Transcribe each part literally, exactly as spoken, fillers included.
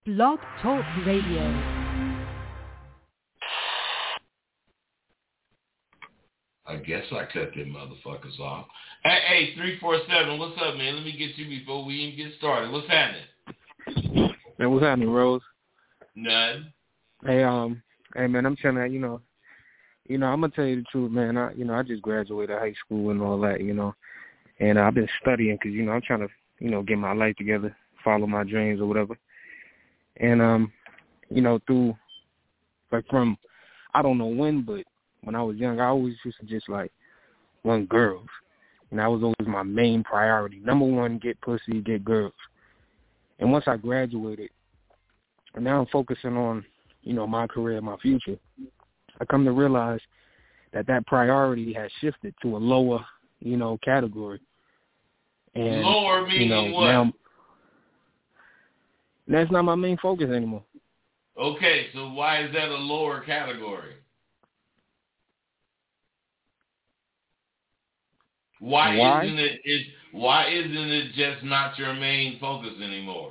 Blog Talk Radio. I guess I cut them motherfuckers off. Hey, hey, three four seven, what's up, man? Let me get you before we even get started. What's happening? Man, what's happening, Rose? None. Hey, um, hey, man, I'm trying to, you know, you know, I'm gonna tell you the truth, man. I, you know, I just graduated high school and all that, you know, and uh, I've been studying because, you know, I'm trying to, you know, get my life together, follow my dreams or whatever. And um, you know, through like from, I don't know when, but when I was young, I always used to just like want girls, and that was always my main priority. Number one, get pussy, get girls. And once I graduated, and now I'm focusing on, you know, my career, my future, I come to realize that that priority has shifted to a lower, you know, category. And, lower meaning you know, what? Now, that's not my main focus anymore. Okay, so why is that a lower category? Why, Why? isn't it, it? Why isn't it just not your main focus anymore?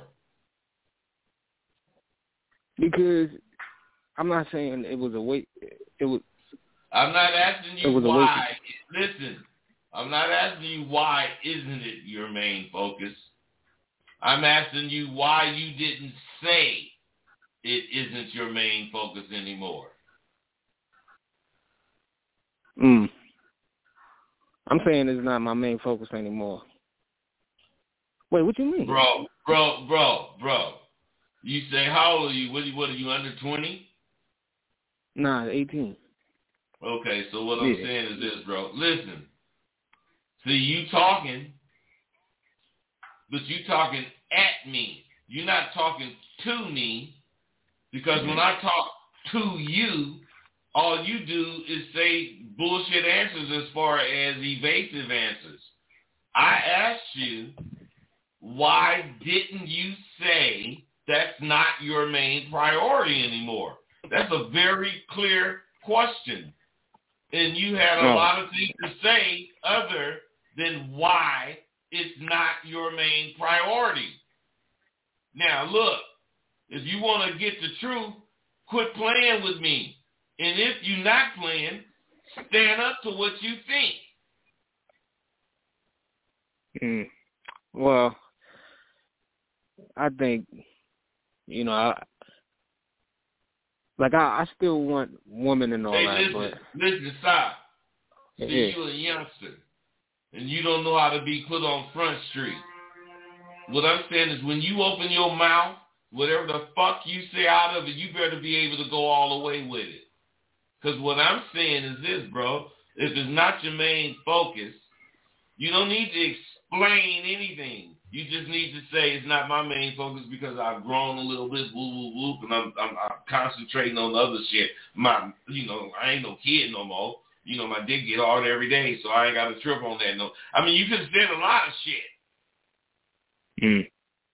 Because I'm not saying it was a wait. It was. I'm not asking you it was a why. Listen, I'm not asking you why isn't it your main focus. I'm asking you why you didn't say it isn't your main focus anymore. Mm. I'm saying it's not my main focus anymore. Wait, what you mean? Bro, bro, bro, bro. You say, how old are you? What are you, what are you under twenty? Nah, eighteen. Okay, so what I'm yeah. saying is this, bro. Listen. See, you talking, but you talking at me. You're not talking to me, because when I talk to you, all you do is say bullshit answers as far as evasive answers. I asked you, why didn't you say that's not your main priority anymore? That's a very clear question. And you had a oh. lot of things to say other than why it's not your main priority. Now, look, if you want to get the truth, quit playing with me. And if you're not playing, stand up to what you think. Mm. Well, I think, you know, I, like I, I still want women and all hey, that, listen, but listen, stop. See, yeah. you're a youngster, and you don't know how to be put on Front Street. What I'm saying is when you open your mouth, whatever the fuck you say out of it, you better be able to go all the way with it. Because what I'm saying is this, bro. If it's not your main focus, you don't need to explain anything. You just need to say it's not my main focus because I've grown a little bit, whoop, whoop, whoop, and I'm, I'm, I'm concentrating on other shit. My, you know, I ain't no kid no more. You know, my dick get hard every day, so I ain't got to trip on that. No, I mean, you can say a lot of shit. Mm.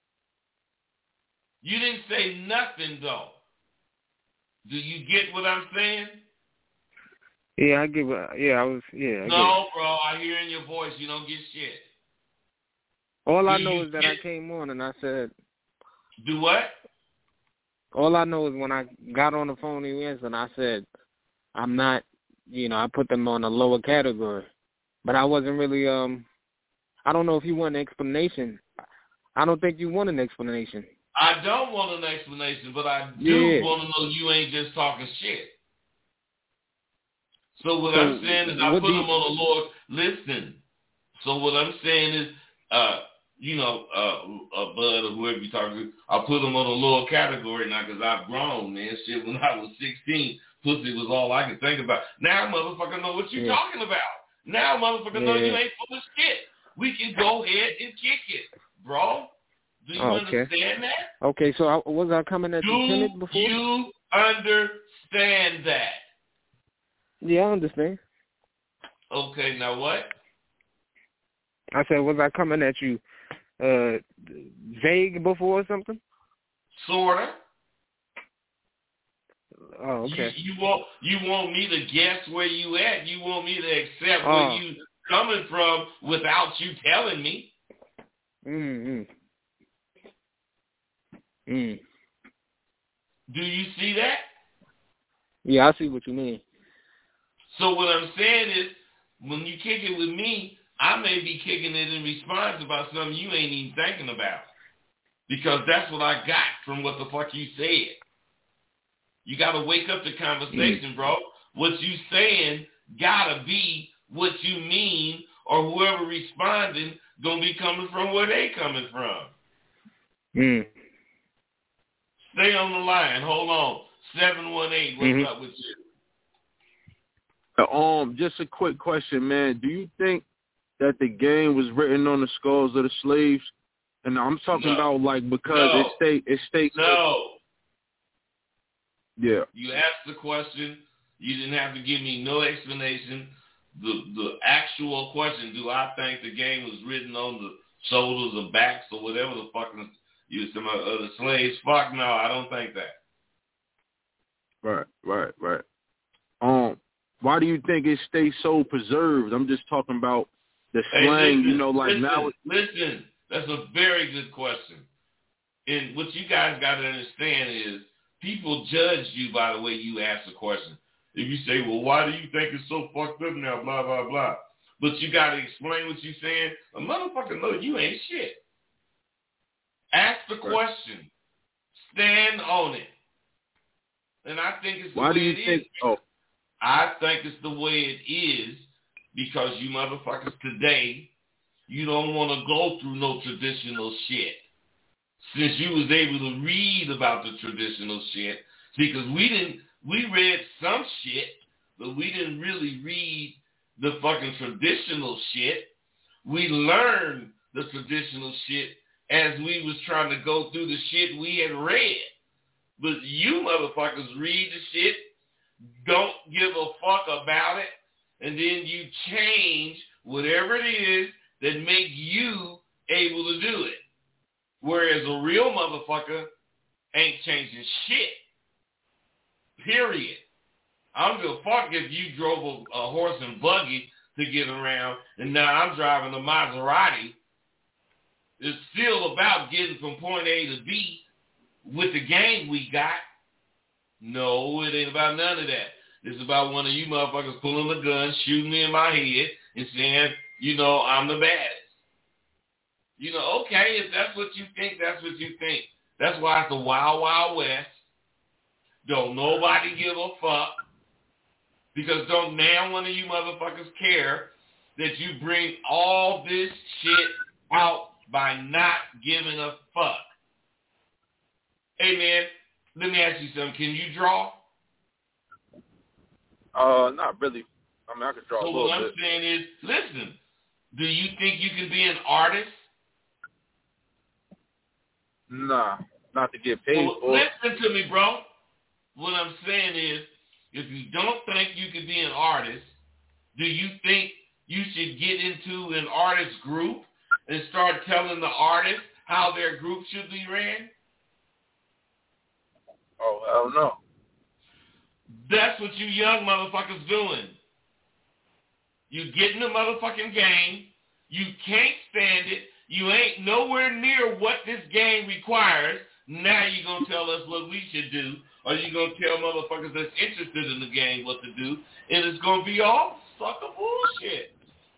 You didn't say nothing, though. Do you get what I'm saying? Yeah, I give. Yeah, I was. Yeah, I no, bro. I hear in your voice you don't get shit. All Do I know is that get, I came on and I said. Do what? All I know is when I got on the phone and I said, I'm not. You know, I put them on a lower category, but I wasn't really. Um, I don't know if you want an explanation. I don't think you want an explanation. I don't want an explanation, but I do yeah. want to know you ain't just talking shit. So what so I'm saying is I put them on a lower, listen. So what I'm saying is, uh, you know, uh, uh, Bud or whoever you talking to, I put them on a lower category now because I've grown, man. Shit, when I was sixteen, pussy was all I could think about. Now motherfucker know what you're yeah. talking about. Now motherfucker yeah. know you ain't full of shit. We can go ahead and kick it, bro. Do you oh, okay. understand that? Okay, so I, was I coming at Do you timid before? Do you understand that? Yeah, I understand. Okay, now what? I said, was I coming at you uh, vague before or something? Sorta. Oh, okay. You, you want you want me to guess where you at? You want me to accept oh. where you coming from without you telling me? Mm. Mm. Do you see that? Yeah, I see what you mean. So what I'm saying is, when you kick it with me, I may be kicking it in response about something you ain't even thinking about. Because that's what I got from what the fuck you said. You got to wake up the conversation, bro. What you saying got to be what you mean, or whoever responding going to be coming from where they coming from. Mm. Stay on the line. Hold on. seven one eight, what's mm-hmm. up with you? Um, just a quick question, man. Do you think that the game was written on the skulls of the slaves? And I'm talking no. about, like, because no. it state it states. No. Yeah. You asked the question. You didn't have to give me no explanation. The the actual question, do I think the game was written on the shoulders or backs or whatever the fucking you some of the slaves? Fuck no, I don't think that. Right, right, right. Um, why do you think it stays so preserved? I'm just talking about the slang, hey, listen, you know, like listen, now. Listen, that's a very good question. And what you guys got to understand is people judge you by the way you ask the question. If you say, well, why do you think it's so fucked up now, blah, blah, blah. But you got to explain what you're saying. A motherfucker know you ain't shit. Ask the question. Stand on it. And I think it's the why way do you it think, is. Oh. I think it's the way it is because you motherfuckers today, you don't want to go through no traditional shit. Since you was able to read about the traditional shit. See, because we didn't, we read some shit, but we didn't really read the fucking traditional shit. We learned the traditional shit as we was trying to go through the shit we had read. But you motherfuckers read the shit, don't give a fuck about it, and then you change whatever it is that make you able to do it. Whereas a real motherfucker ain't changing shit. Period. I don't give a fuck if you drove a, a horse and buggy to get around, and now I'm driving a Maserati. It's still about getting from point A to B with the game we got. No, it ain't about none of that. It's about one of you motherfuckers pulling a gun, shooting me in my head, and saying, you know, I'm the baddest. You know, okay, if that's what you think, that's what you think. That's why it's the Wild Wild West. Don't nobody give a fuck. Because don't now one of you motherfuckers care that you bring all this shit out by not giving a fuck. Hey, man, let me ask you something. Can you draw? Uh, not really. I mean, I can draw so a little bit. So what I'm saying is, listen, do you think you can be an artist? Nah, not to get paid well, for. Listen to me, bro. What I'm saying is, if you don't think you can be an artist, do you think you should get into an artist group and start telling the artists how their group should be ran? Oh, hell no. That's what you young motherfuckers doing. You get in the motherfucking game. You can't stand it. You ain't nowhere near what this game requires. Now you're going to tell us what we should do, or you're going to tell motherfuckers that's interested in the game what to do, and it's going to be all sucker bullshit.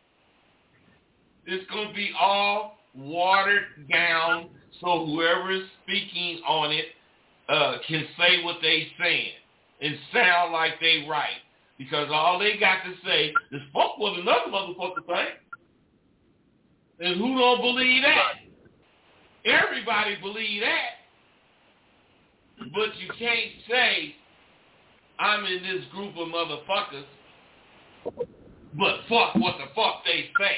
It's going to be all watered down so whoever is speaking on it uh, can say what they saying and sound like they right. Because all they got to say is fuck what another motherfucker think. And who don't believe that? Everybody believe that. But you can't say, I'm in this group of motherfuckers, but fuck what the fuck they say.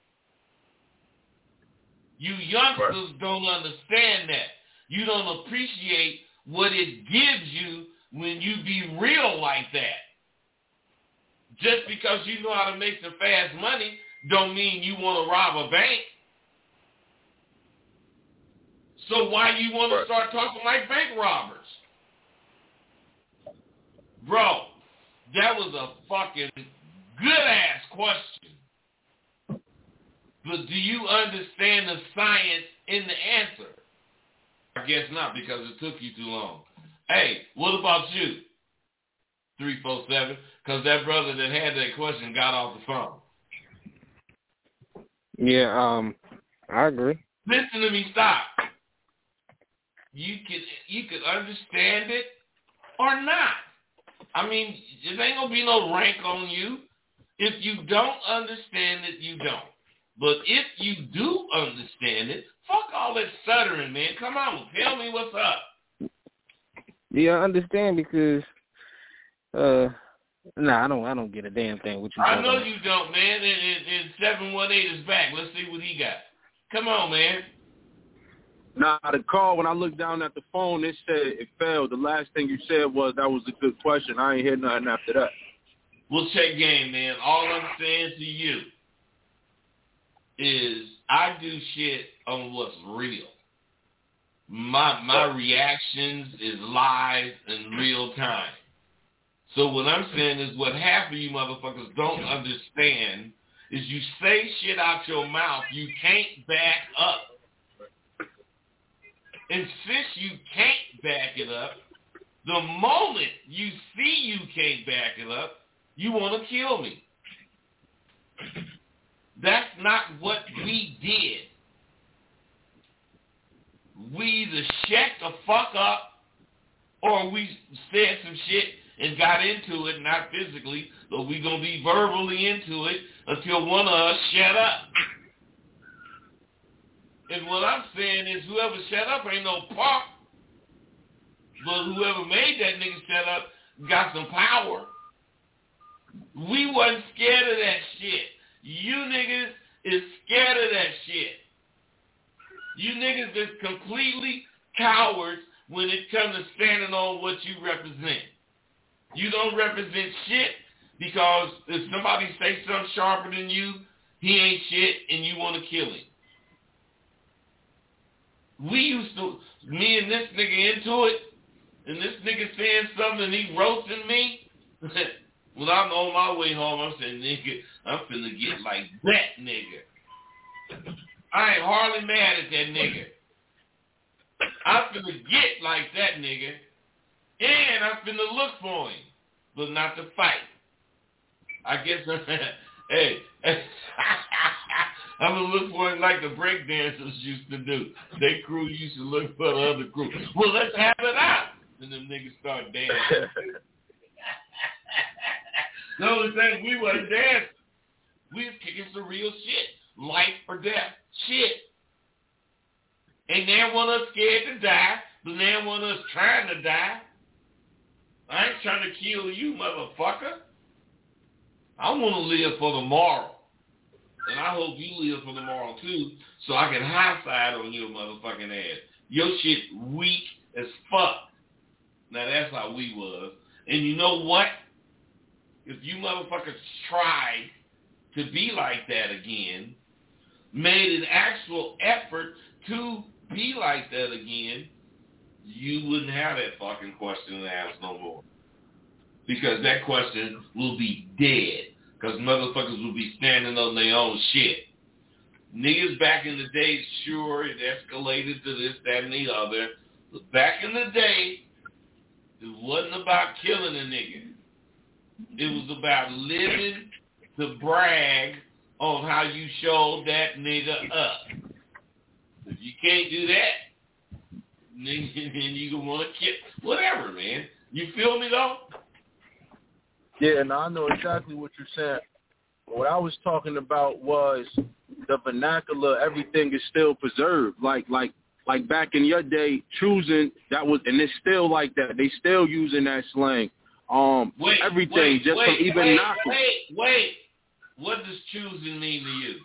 You youngsters don't understand that. You don't appreciate what it gives you when you be real like that. Just because you know how to make some fast money don't mean you want to rob a bank. So why you want to start talking like bank robbers? Bro, that was a fucking good-ass question. But do you understand the science in the answer? I guess not, because it took you too long. Hey, what about you? three four seven, because that brother that had that question got off the phone. Yeah, um, I agree. Listen to me, stop. You could you could understand it or not. I mean, there ain't gonna be no rank on you. If you don't understand it, you don't. But if you do understand it, fuck all that stuttering, man. Come on, tell me what's up. Yeah, I understand because, uh, nah, I don't, I don't get a damn thing. What you? I know about. you don't, man. And, and, and seven one eight is back. Let's see what he got. Come on, man. Nah, the call, when I looked down at the phone, it said it failed. The last thing you said was that was a good question. I ain't hear nothing after that. We'll check game, man. All I'm saying to you is I do shit on what's real. My my reactions is live in real time. So what I'm saying is what half of you motherfuckers don't understand is you say shit out your mouth you can't back up. And since you can't back it up, the moment you see you can't back it up, you want to kill me. That's not what we did. We either shut the fuck up or we said some shit and got into it, not physically, but we going to be verbally into it until one of us shut up. And what I'm saying is whoever shut up ain't no punk, but whoever made that nigga shut up got some power. We wasn't scared of that shit. You niggas is scared of that shit. You niggas is completely cowards when it comes to standing on what you represent. You don't represent shit because if somebody say something sharper than you, he ain't shit and you want to kill him. We used to, me and this nigga into it, and this nigga saying something and he roasting me. When I'm on my way home, I'm saying, nigga, I'm finna get like that nigga. I ain't hardly mad at that nigga. I'm finna get like that nigga, and I'm finna look for him, but not to fight. I guess, hey, I'm going to look for it like the breakdancers used to do. Their crew used to look for the other crew. Well, let's have it out. And them niggas start dancing. The only thing, we wasn't dancing. We was kicking some real shit. Life or death shit. Ain't there one of us scared to die, but there one of us trying to die. I ain't trying to kill you, motherfucker. I want to live for tomorrow. And I hope you live for tomorrow, too, so I can high side on your motherfucking ass. Your shit weak as fuck. Now, that's how we was. And you know what? If you motherfuckers tried to be like that again, made an actual effort to be like that again, you wouldn't have that fucking question to ask no more. Because that question will be dead. Because motherfuckers will be standing on their own shit. Niggas back in the day, sure, it escalated to this, that, and the other. But back in the day, it wasn't about killing a nigga. It was about living to brag on how you showed that nigga up. If you can't do that, nigga, then you gonna want to kill, whatever, man. You feel me, though? Yeah, and I know exactly what you're saying. What I was talking about was the vernacular. Everything is still preserved. Like, like, like back in your day, choosing that was, and it's still like that. They still using that slang. Um, wait, everything wait, just wait, from even wait, knocking. wait, wait. What does choosing mean to you?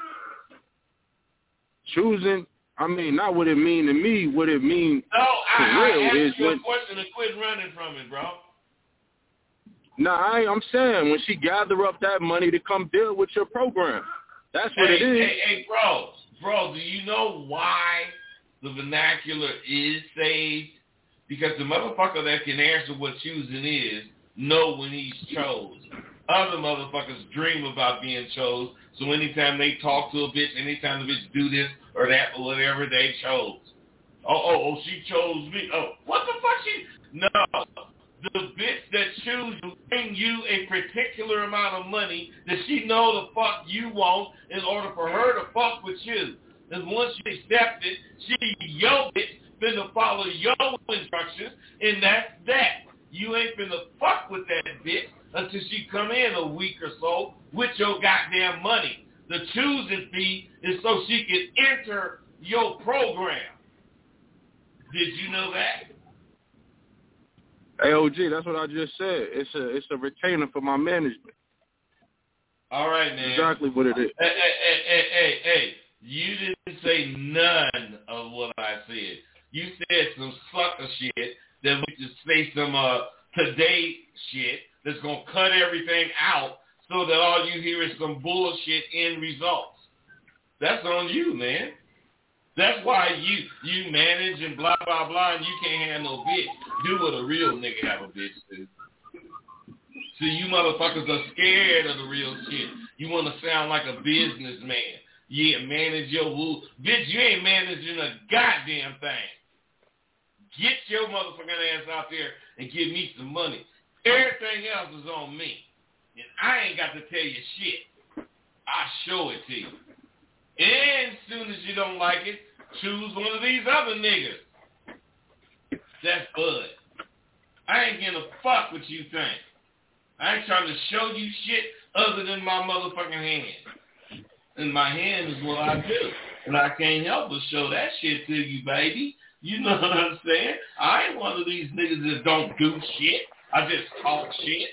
Choosing, I mean, not what it mean to me. What it mean no, for I, real I asked is you when. a question and quit running from it, bro. Nah, I, I'm saying when she gather up that money to come deal with your program. That's what hey, it is. Hey, hey, bro, bro, do you know why the vernacular is saved? Because the motherfucker that can answer what choosing is know when he's chose. Other motherfuckers dream about being chose, so anytime they talk to a bitch, anytime the bitch do this or that or whatever, they chose. Oh, oh, oh, she chose me. Oh, what the fuck she... No. The bitch that chooses to bring you a particular amount of money that she know the fuck you want in order for her to fuck with you. And once you accept it, she, your bitch, finna follow your instructions, and that's that. You ain't finna fuck with that bitch until she come in a week or so with your goddamn money. The choosing fee is so she can enter your program. Did you know that? Hey, O G, that's what I just said. It's a it's a retainer for my management. All right, man. Exactly what it is. Hey, hey, hey, hey, hey, hey. You didn't say none of what I said. You said some sucker shit that we just say some uh, today shit that's going to cut everything out so that all you hear is some bullshit end results. That's on you, man. That's why you you manage and blah, blah, blah, and you can't have no bitch. Do what a real nigga have a bitch do. See, you motherfuckers are scared of the real shit. You want to sound like a businessman. Yeah, manage your woo. Bitch, you ain't managing a goddamn thing. Get your motherfucking ass out there and give me some money. Everything else is on me. And I ain't got to tell you shit. I show it to you. And as soon as you don't like it, choose one of these other niggas. That's Bud. I ain't gonna fuck what you think. I ain't trying to show you shit other than my motherfucking hand. And my hand is what I do. And I can't help but show that shit to you, baby. You know what I'm saying? I ain't one of these niggas that don't do shit. I just talk shit.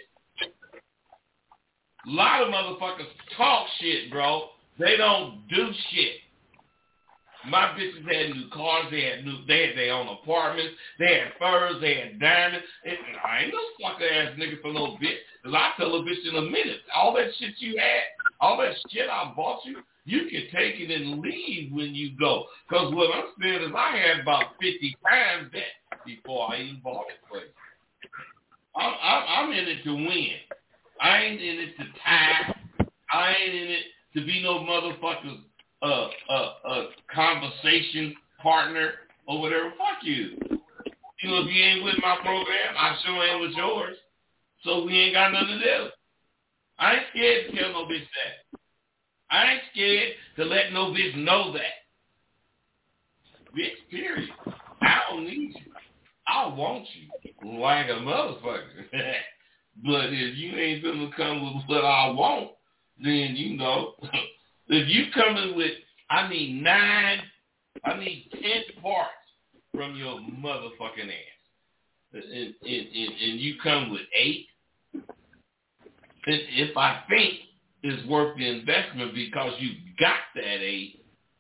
A lot of motherfuckers talk shit, bro. They don't do shit. My bitches had new cars. They had new. They had their own apartments. They had furs. They had diamonds. And I ain't no sucker ass nigga for no bitch. Cause I tell a bitch in a minute, all that shit you had, all that shit I bought you, you can take it and leave when you go. Cause what I'm saying is I had about fifty times that before I even bought it for you. I'm, I'm, I'm in it to win. I ain't in it to tie. I ain't in it to be no motherfucker's uh, uh, uh, conversation partner or whatever. Fuck you. You know, if you ain't with my program, I sure ain't with yours. So we ain't got nothing to do. I ain't scared to tell no bitch that. I ain't scared to let no bitch know that. Bitch, period. I don't need you. I want you like a motherfucker. But if you ain't gonna come with what I want, then, you know, if you coming with, I need nine, I need ten parts from your motherfucking ass, and, and, and, and you come with eight, then if I think it's worth the investment because you got that eight,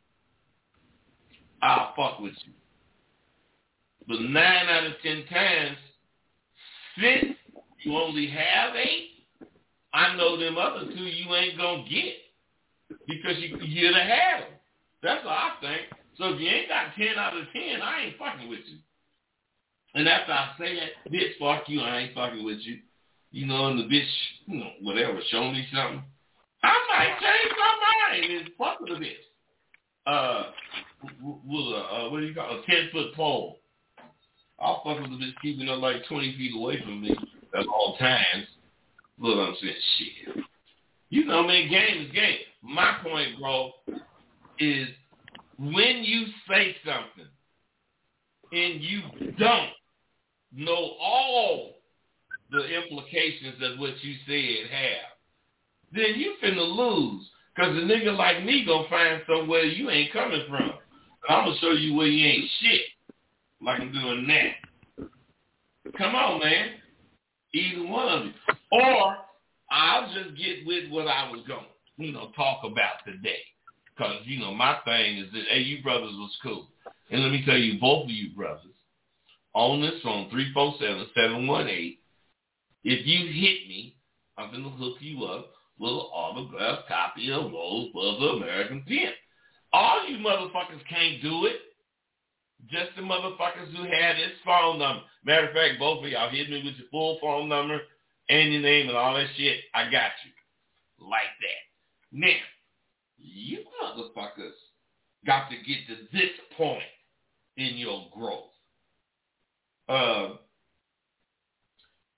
I'll fuck with you. But nine out of ten times, since you only have eight, I know them other two you ain't going to get because you, you'd have had them. That's what I think. So if you ain't got ten out of ten, I ain't fucking with you. And after I say that, bitch, fuck you, I ain't fucking with you. You know, and the bitch, you know, whatever, show me something. I might change my mind and fuck with the bitch. Uh, with a, uh, what do you call it, a ten-foot pole. I'll fuck with the bitch keeping her like twenty feet away from me at all times. Look, I'm saying, shit. You know, man, game is game. My point, bro, is when you say something and you don't know all the implications that what you said have, then you finna lose. Because a nigga like me gonna find somewhere you ain't coming from. I'm gonna show you where you ain't shit. Like I'm doing that. Come on, man. Either one of you. Or I'll just get with what I was going to, you know, talk about today. Because, you know, my thing is that, hey, you brothers was cool. And let me tell you, both of you brothers, on this phone, three four seven, seven one eight, if you hit me, I'm going to hook you up with an autographed copy of Rosebud's American Pimp. All you motherfuckers can't do it. Just the motherfuckers who had his phone number. Matter of fact, both of y'all hit me with your full phone number and your name and all that shit. I got you. Like that. Now, you motherfuckers got to get to this point in your growth. Uh,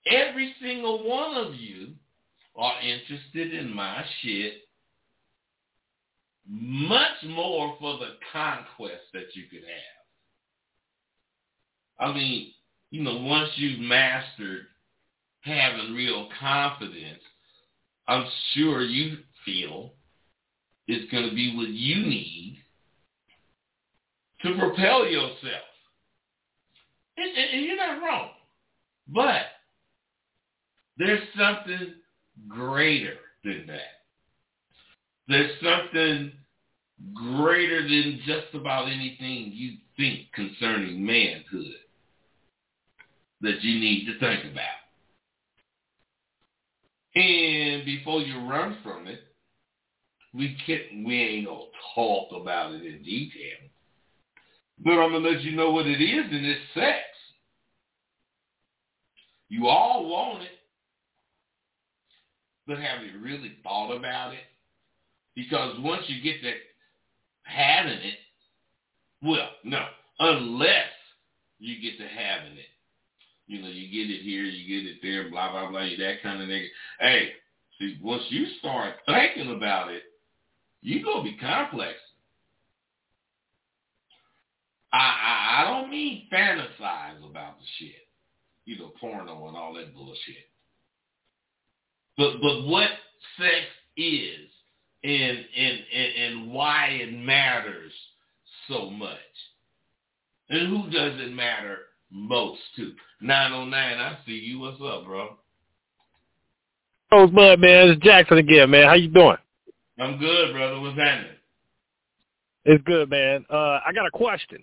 every single one of you are interested in my shit much more for the conquest that you could have. I mean, you know, once you've mastered having real confidence, I'm sure you feel it's going to be what you need to propel yourself. And, and, and you're not wrong. But there's something greater than that. There's something greater than just about anything you think concerning manhood that you need to think about. And before you run from it, we can't, we ain't gonna talk about it in detail. But I'm gonna let you know what it is, and it's sex. You all want it, but have you really thought about it? Because once you get to having it, well, no, unless you get to having it. You know, you get it here, you get it there, blah, blah, blah, you that kind of nigga. Hey, see, once you start thinking about it, you're going to be complex. I, I I don't mean fantasize about the shit. You know, porno and all that bullshit. But but what sex is and, and, and, and why it matters so much. And who does it matter most to? nine oh nine, I see you. What's up, bro? Rosebud, man. It's Jackson again, man. How you doing? I'm good, brother. What's happening? It's good, man. Uh, I got a question.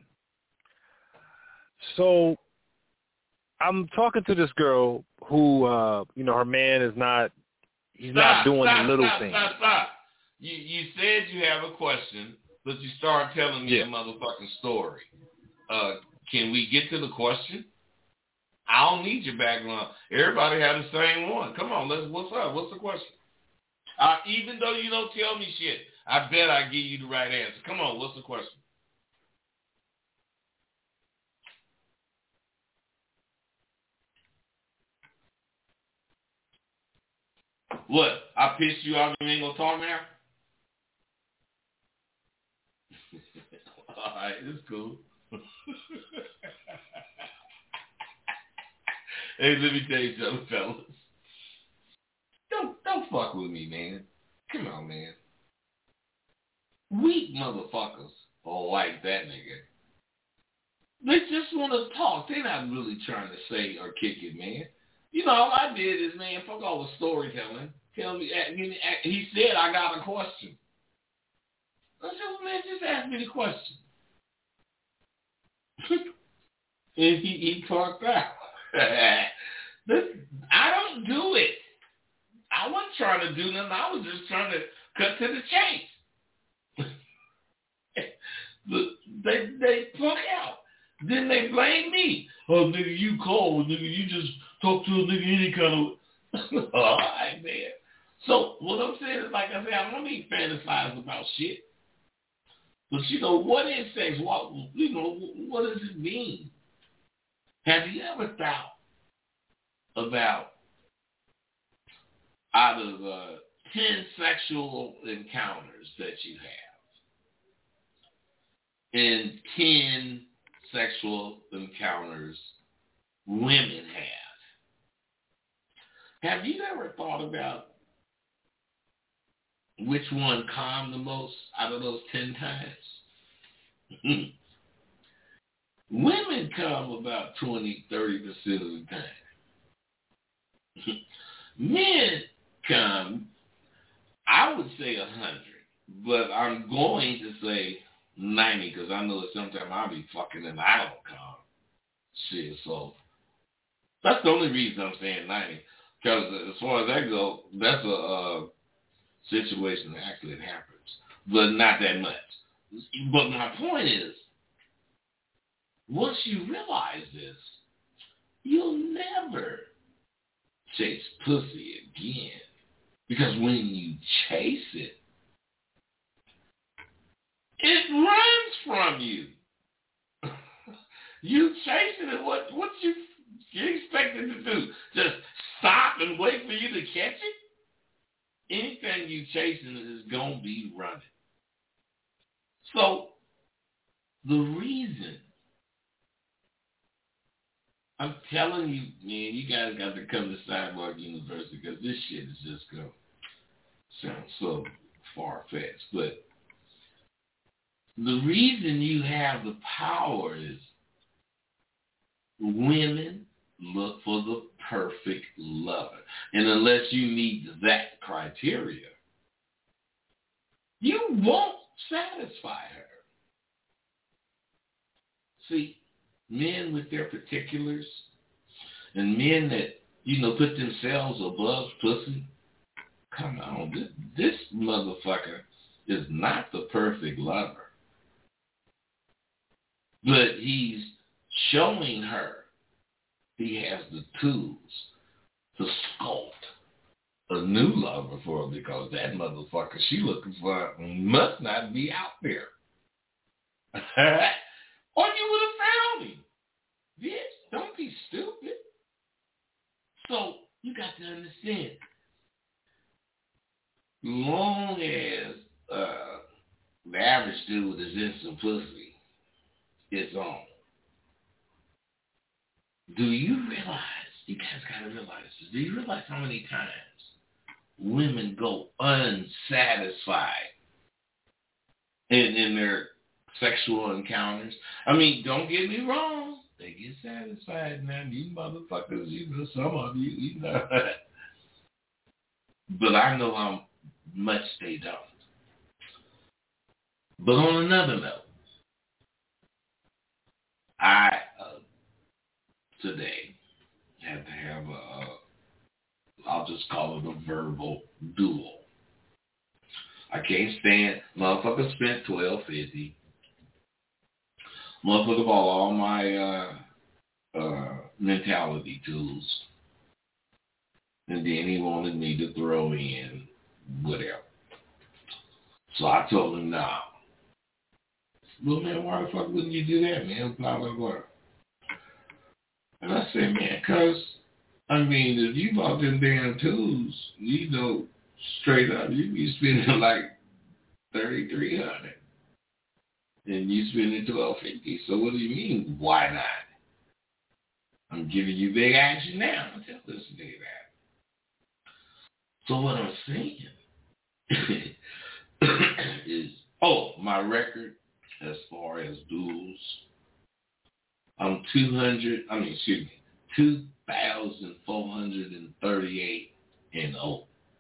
So I'm talking to this girl who, uh, you know, her man is not, he's stop, not doing stop, the little stop, things. Stop, stop, You, you said you have a question, but you start telling me yeah. a motherfucking story. Uh, can we get to the question? I don't need your background. Everybody had the same one. Come on, let's. What's up? What's the question? Uh, even though you don't tell me shit, I bet I give you the right answer. Come on, what's the question? What? I pissed you off and you ain't gonna talk now? All right, it's cool. Hey, let me tell you something, fellas. Don't don't fuck with me, man. Come on, man. Weak motherfuckers are like that nigga. They just want to talk. They're not really trying to say or kick it, man. You know, all I did is, man, fuck all the storytelling. Tell me, he said I got a question. I said, well, man, just ask me the question. And he, he talked out. This, I don't do it. I wasn't trying to do nothing. I was just trying to cut to the chase. they they plug out. Then they blame me. Oh, nigga, you called. Nigga, you just talk to a nigga any kind of... All right, man. So what I'm saying is, like I said, I don't need fantasize about shit. But, you know, what is sex? What, you know, what does it mean? Have you ever thought about out of uh, ten sexual encounters that you have, and ten sexual encounters women have, have you ever thought about which one calmed the most out of those ten times? Women come about twenty, thirty percent of the time. Men come, I would say one hundred, but I'm going to say ninety because I know that sometimes I'll be fucking and I don't come. Shit, so that's the only reason I'm saying ninety. Because as far as that goes, that's a uh, situation that actually happens, but not that much. But my point is, once you realize this, you'll never chase pussy again. Because when you chase it, it runs from you. You chasing it, what what you, you expect it to do? Just wait for you to catch it? Anything you chasing is going to be running. So, the reason I'm telling you, man, you guys got to come to Sidewalk University because this shit is just going to sound so far-fetched. But the reason you have the power is women look for the perfect lover. And unless you meet that criteria, you won't satisfy her. See, men with their particulars and men that, you know, put themselves above pussy, come on, this, this motherfucker is not the perfect lover. But he's showing her he has the tools to sculpt a new lover for her because that motherfucker she looking for must not be out there. Or you would have found him. Bitch, don't be stupid. So you got to understand, long as uh, the average dude is in some pussy, it's on. Do you realize, you guys got to realize this, do you realize how many times women go unsatisfied in, in their sexual encounters? I mean, don't get me wrong. They get satisfied now. You motherfuckers, you know, some of you, you know. But I know how much they don't. But on another note, I, uh, today, had to have a, I'll just call it a verbal duel. I can't stand, motherfucker spent twelve fifty. Motherfucker bought all my uh, uh, mentality tools. And then he wanted me to throw in whatever. So I told him, nah. Well, man, why the fuck wouldn't you do that, man? Blah, blah, blah. And I said, man, because, I mean, if you bought them damn tools, you know, straight up, you be spending like thirty-three hundred dollars. And you spending twelve fifty. So what do you mean, why not? I'm giving you big action now. I'll tell this nigga that. So what I'm saying is, oh, my record as far as duels, I'm two hundred, I mean, excuse me, two thousand four hundred thirty-eight and oh.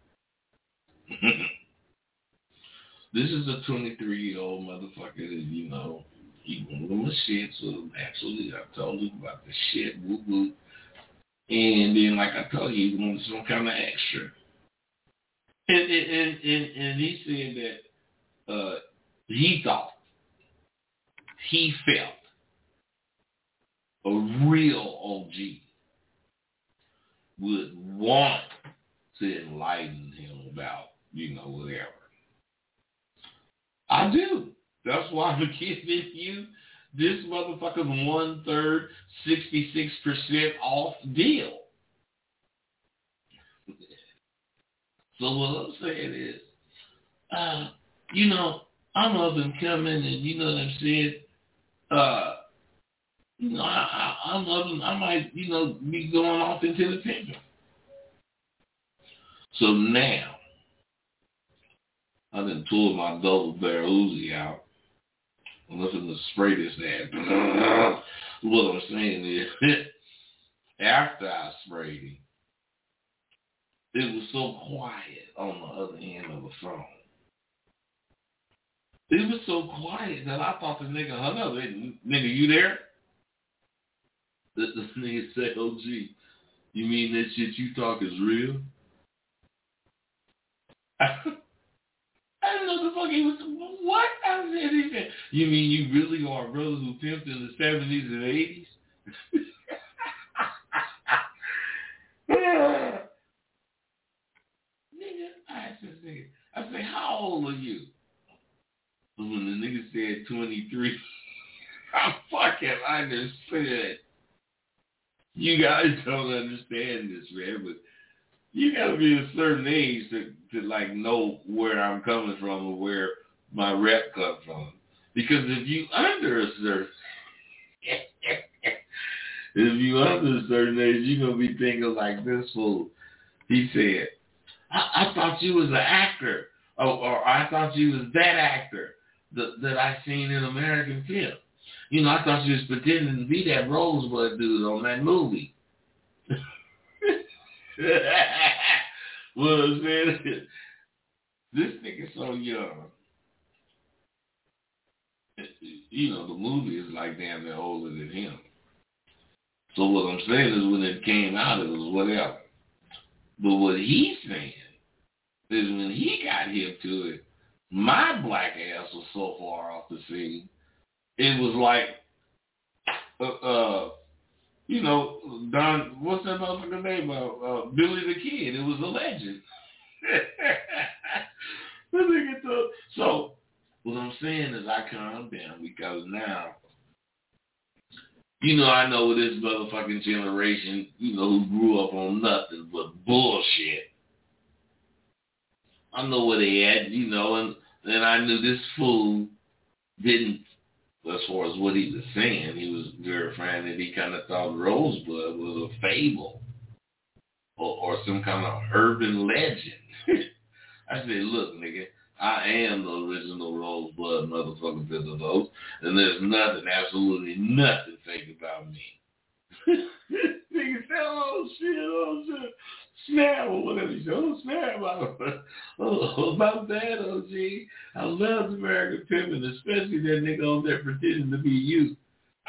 This is a twenty-three-year-old motherfucker that, you know, he wanted him a shit, so naturally I told him about the shit, whoop whoop. And then, like I told you, he wanted some kind of extra. And, and, and, and he said that uh, he thought, he felt a real O G would want to enlighten him about, you know, whatever. I do. That's why I'm giving you this motherfucker's one-third, sixty-six percent off deal. So what I'm saying is, uh, you know, I'm up and coming, and you know what I'm saying? Uh, you know, I, I, I'm up and I might, you know, be going off into the picture. So now, I done pulled my double barrel Uzi out. I'm looking to spray this ad. What I'm saying is, after I sprayed him, it was so quiet on the other end of the phone. It was so quiet that I thought the nigga hung up. Nigga, you there? This, this nigga said, oh, gee, you mean that shit you talk is real? I didn't know the fuck he was, what? I said, he said, you mean you really are brothers who pimped in the seventies and eighties? Nigga, I asked this nigga, I said, how old are you? And when the nigga said twenty-three, I fucking understood. You guys don't understand this, man, but you gotta be a certain age to, to like know where I'm coming from or where my rep comes from. Because if you under a certain if you under a certain age, you're gonna be thinking like this fool. He said, I, I thought you was an actor. Or, or I thought you was that actor that, that I seen in American film. You know, I thought you was pretending to be that Rosebud dude on that movie. Well, I'm saying, this nigga so young. You know, the movie is like damn near older than him. So what I'm saying is when it came out, it was whatever. But what he's saying is when he got hip to it, my black ass was so far off the scene. It was like, uh, uh you know, Don, what's that motherfucker's name? Uh, uh, Billy the Kid. It was a legend. So what I'm saying is I calm down because now, you know, I know this motherfucking generation, you know, who grew up on nothing but bullshit. I know where they at, you know, and, and I knew this fool didn't, as far as what he was saying, he was verifying that he kind of thought Rosebud was a fable or, or some kind of urban legend. I said, look, nigga, I am the original Rosebud motherfucking Visitos, and there's nothing, absolutely nothing fake about me. Nigga said, oh shit, oh shit, snap or whatever he said, oh snap, oh, about that, O G. I love American Pimpin', especially that nigga on there pretending to be you. I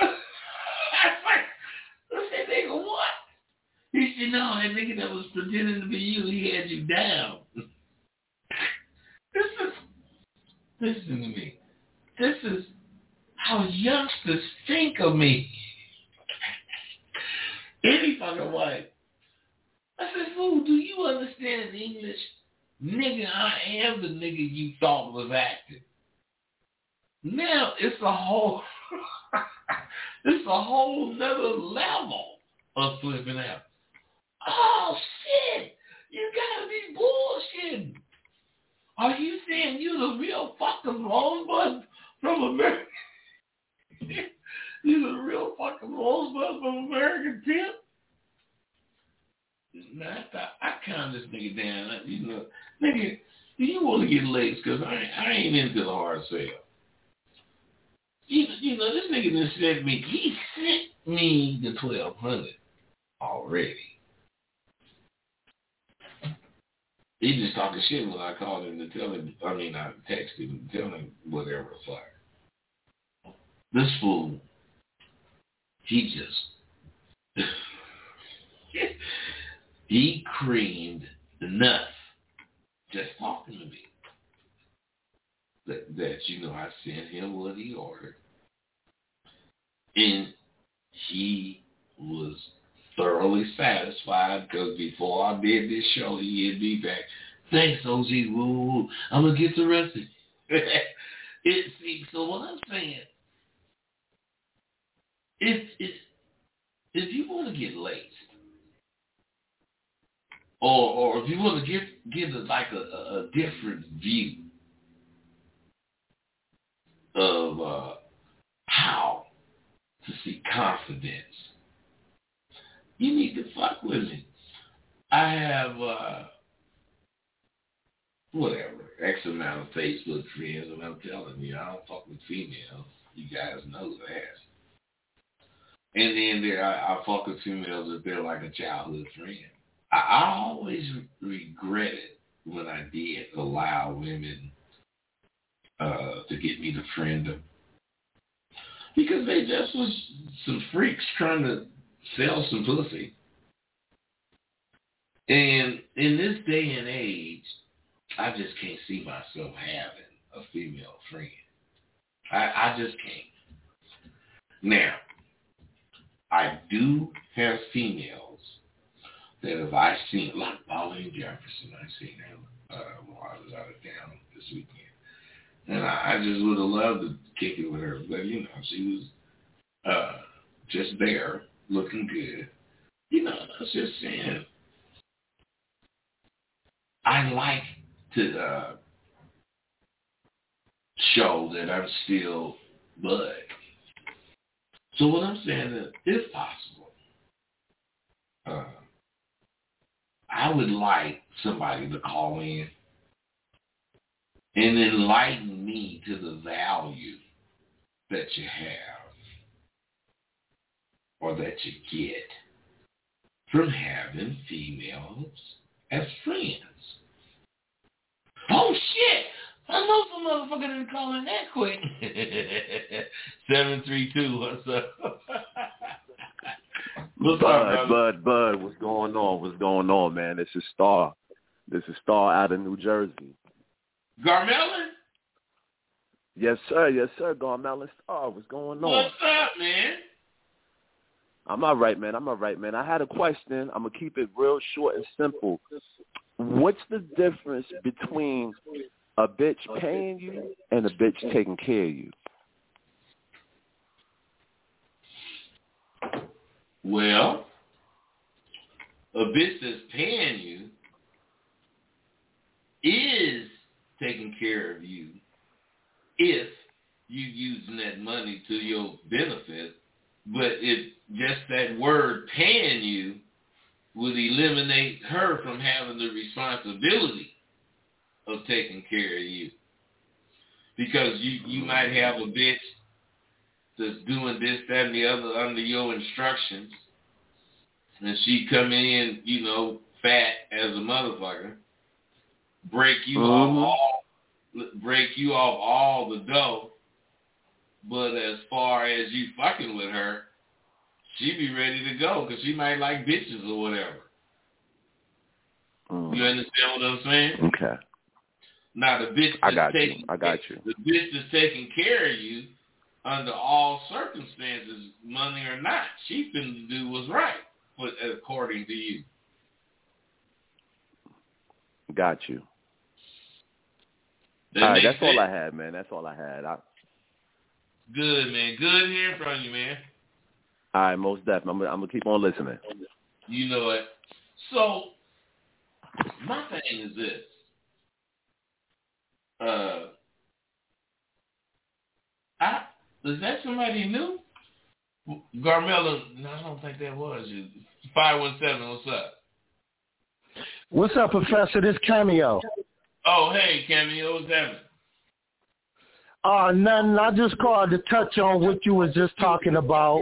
said, nigga, what? He said, no, that nigga that was pretending to be you, he had you down. This is, listen to me, this is how youngsters think of me. Any fucking way. I said, fool, do you understand English? Nigga, I am the nigga you thought was acting. Now it's a whole, it's a whole nother level of flipping out. Oh shit, you gotta be bullshitting. Are you saying you the real fucking Rosebud from America? You the real fucking Rosebud from American Pimp? Now, I thought, I calmed this nigga down. You know, nigga, do you want to get laid? Because I, I ain't into the hard sell. You, you know, this nigga done sent me, he sent me the twelve hundred already. He just talking shit when I called him to tell him, I mean, I texted him to tell him whatever the fuck. This fool, he just, he creamed enough just talking to me that, that, you know, I sent him what he ordered. And he was thoroughly satisfied because before I did this show, he hit me back. Thanks, O G. Woo, woo. I'm going to get the rest of it. it. See, so what I'm saying, if, if, if you want to get laced, or or if you want to give, give it like a, a different view of uh, how to see confidence, you need to fuck with me. I have, uh, whatever, X amount of Facebook friends, and I'm telling you, I don't fuck with females. You guys know that. And then there, I, I fuck with females if they're like a childhood friend. I, I always regretted when I did allow women uh, to get me to friend them. Because they just was some freaks trying to sell some pussy. And in this day and age, I just can't see myself having a female friend. I, I just can't. Now, I do have females that if I seen, like Pauline Jefferson, I seen her uh, while I was out of town this weekend. And I, I just would have loved to kick it with her. But, you know, she was uh, just there, looking good. You know, I was just saying, I like to uh, show that I'm still Bud. So what I'm saying is, if possible, uh, I would like somebody to call in and enlighten me to the value that you have or that you get from having females as friends. Oh, shit! I know some motherfucker didn't call in that quick. seven three two, what's up? What's Bud, up, Bud, Bud, what's going on? What's going on, man? This is Star. This is Star out of New Jersey. Garmelin? Yes, sir. Yes, sir. Garmelin Star. What's going on? What's up, man? I'm all right, man. I'm all right, man. I had a question. I'm going to keep it real short and simple. What's the difference between a bitch paying you and a bitch taking care of you? Well, a bitch that's paying you is taking care of you if you using that money to your benefit, but it just that word paying you would eliminate her from having the responsibility of taking care of you. Because you, you might have a bitch that's doing this, that, and the other under your instructions, and she come in, you know, fat as a motherfucker, break you mm-hmm. off all, break you off all the dough, but as far as you fucking with her, she be ready to go because she might like bitches or whatever. Mm. You understand what I'm saying? Okay. Now the bitch that's I got taking you. I got you. the bitch that's taking care of you under all circumstances, money or not, she finna do what's right, but according to you. Got you. That all right, that's sense? all I had, man. That's all I had. I... Good, man. Good hearing from you, man. All right, most definitely. I'm, I'm going to keep on listening. You know it. So, my thing is this. Uh, I, is that somebody new? Garmella, no, I don't think that was you. five one seven, what's up? What's up, Professor? This Cameo. Oh, hey, Cameo, what's happening? Uh, nothing. I just called to touch on what you was just talking about.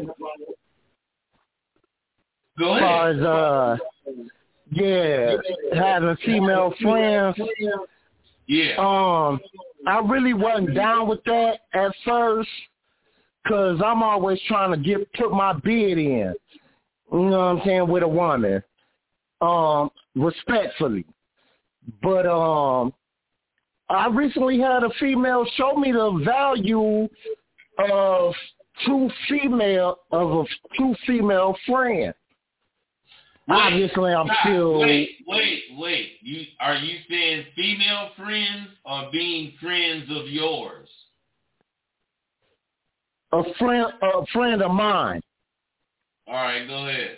Go ahead. As far as, uh, yeah, having female friends. Yeah. Um, I really wasn't down with that at first because I'm always trying to get put my bid in. You know what I'm saying, with a woman, um, respectfully. But um, I recently had a female show me the value of true female of a true female friend. Wait, Obviously, I'm stop. still. Wait, wait, wait. You are you saying female friends or being friends of yours? A friend, a friend of mine. All right, go ahead.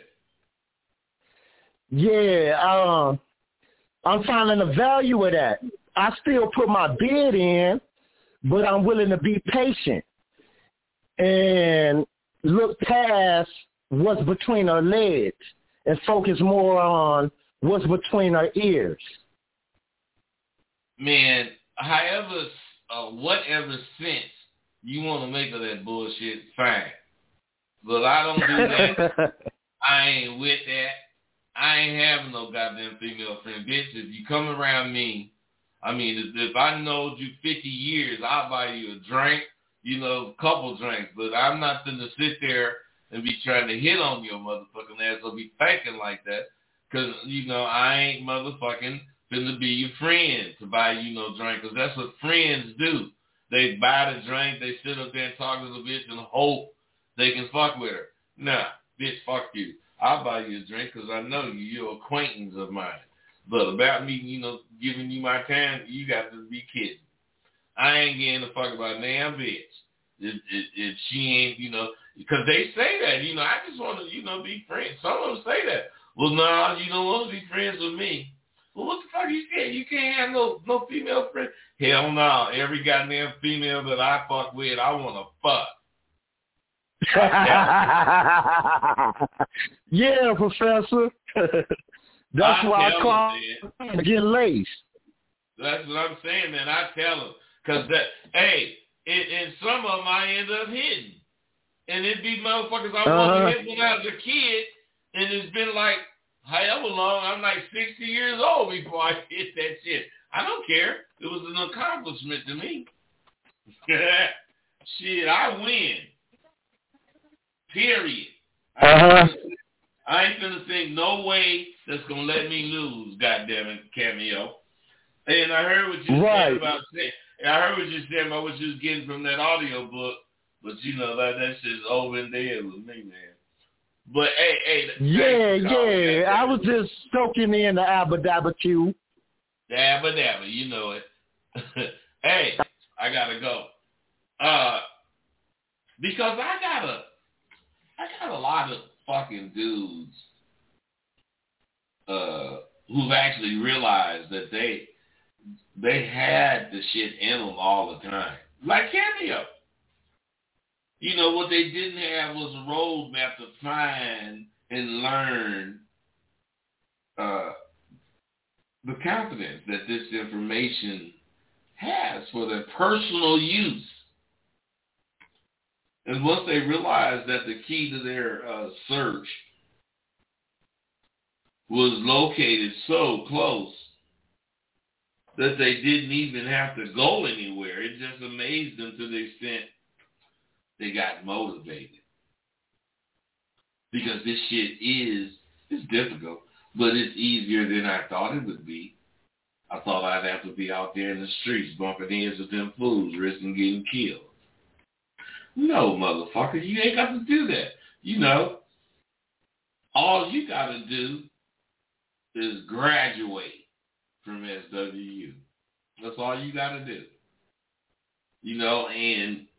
Yeah, uh, I'm finding the value of that. I still put my bid in, but I'm willing to be patient and look past what's between her legs and focus more on what's between her ears. Man, however, uh, whatever sense you want to make of that bullshit, fine. But I don't do that. I ain't with that. I ain't having no goddamn female friend. Bitch, if you come around me, I mean, if, if I know you fifty years, I'll buy you a drink, you know, a couple drinks. But I'm not going to sit there and be trying to hit on your motherfucking ass or be thinking like that. Because, you know, I ain't motherfucking finna be your friend to buy you no drink. Because that's what friends do. They buy the drink, they sit up there and talk to the bitch and hope they can fuck with her. Nah, bitch, fuck you. I'll buy you a drink because I know you. You're an acquaintance of mine. But about me, you know, giving you my time, you got to be kidding. I ain't getting the fuck about a damn bitch. If, if, if she ain't, you know, because they say that, you know, I just want to, you know, be friends. Some of them say that. Well, no, nah, you don't want to be friends with me. Well, what the fuck you saying? You can't have no no female friend? Hell no. Every goddamn female that I fuck with, I want to fuck. Yeah, Professor. That's I why I tell call them, get laced. That's what I'm saying, man. I tell them. Because, that, hey, it, and some of them I end up hitting. And it be motherfuckers I uh-huh. wanted to hit when I was a kid. And it's been like, however long, I'm like sixty years old before I hit that shit. I don't care. It was an accomplishment to me. Shit, I win. Period. Uh-huh. I ain't gonna think no way that's gonna let me lose, goddamn it, Cameo. And I heard what you right. said about I heard what you said about what you was getting from that audio book, but you know that that shit's over and dead with me, man. But hey, hey, yeah, yeah. I was just soaking in the Abba Dabba Q. The Abba Dabba, you know it. Hey, I gotta go. Uh, because I got a, I got a lot of fucking dudes uh, who've actually realized that they they had the shit in them all the time. Like Cameo. You know, what they didn't have was a roadmap to find and learn uh, the confidence that this information has for their personal use. And once they realized that the key to their uh, search was located so close that they didn't even have to go anywhere, it just amazed them to the extent they got motivated. Because this shit is, it's difficult, but it's easier than I thought it would be. I thought I'd have to be out there in the streets bumping heads with them fools, risking getting killed. No, motherfucker, you ain't got to do that. You know, all you got to do is graduate from S W U. That's all you got to do. You know, and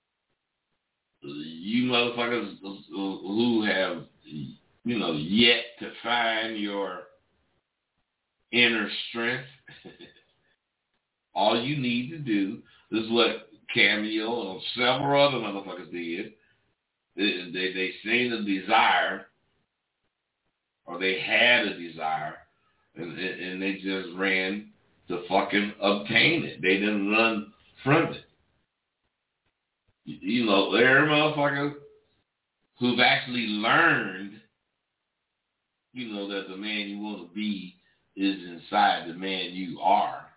you motherfuckers who have, you know, yet to find your inner strength, all you need to do is what Cameo and several other motherfuckers did. They, they, they seen a desire, or they had a desire, and, and they just ran to fucking obtain it. They didn't run from it. You know, there are motherfuckers who've actually learned, you know, that the man you want to be is inside the man you are.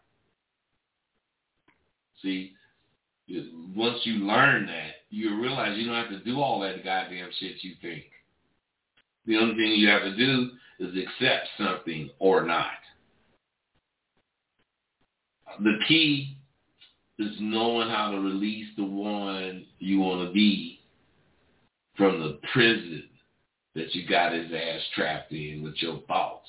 See, once you learn that, you realize you don't have to do all that goddamn shit you think. The only thing you have to do is accept something or not. The key is knowing how to release the one you want to be from the prison that you got his ass trapped in with your thoughts.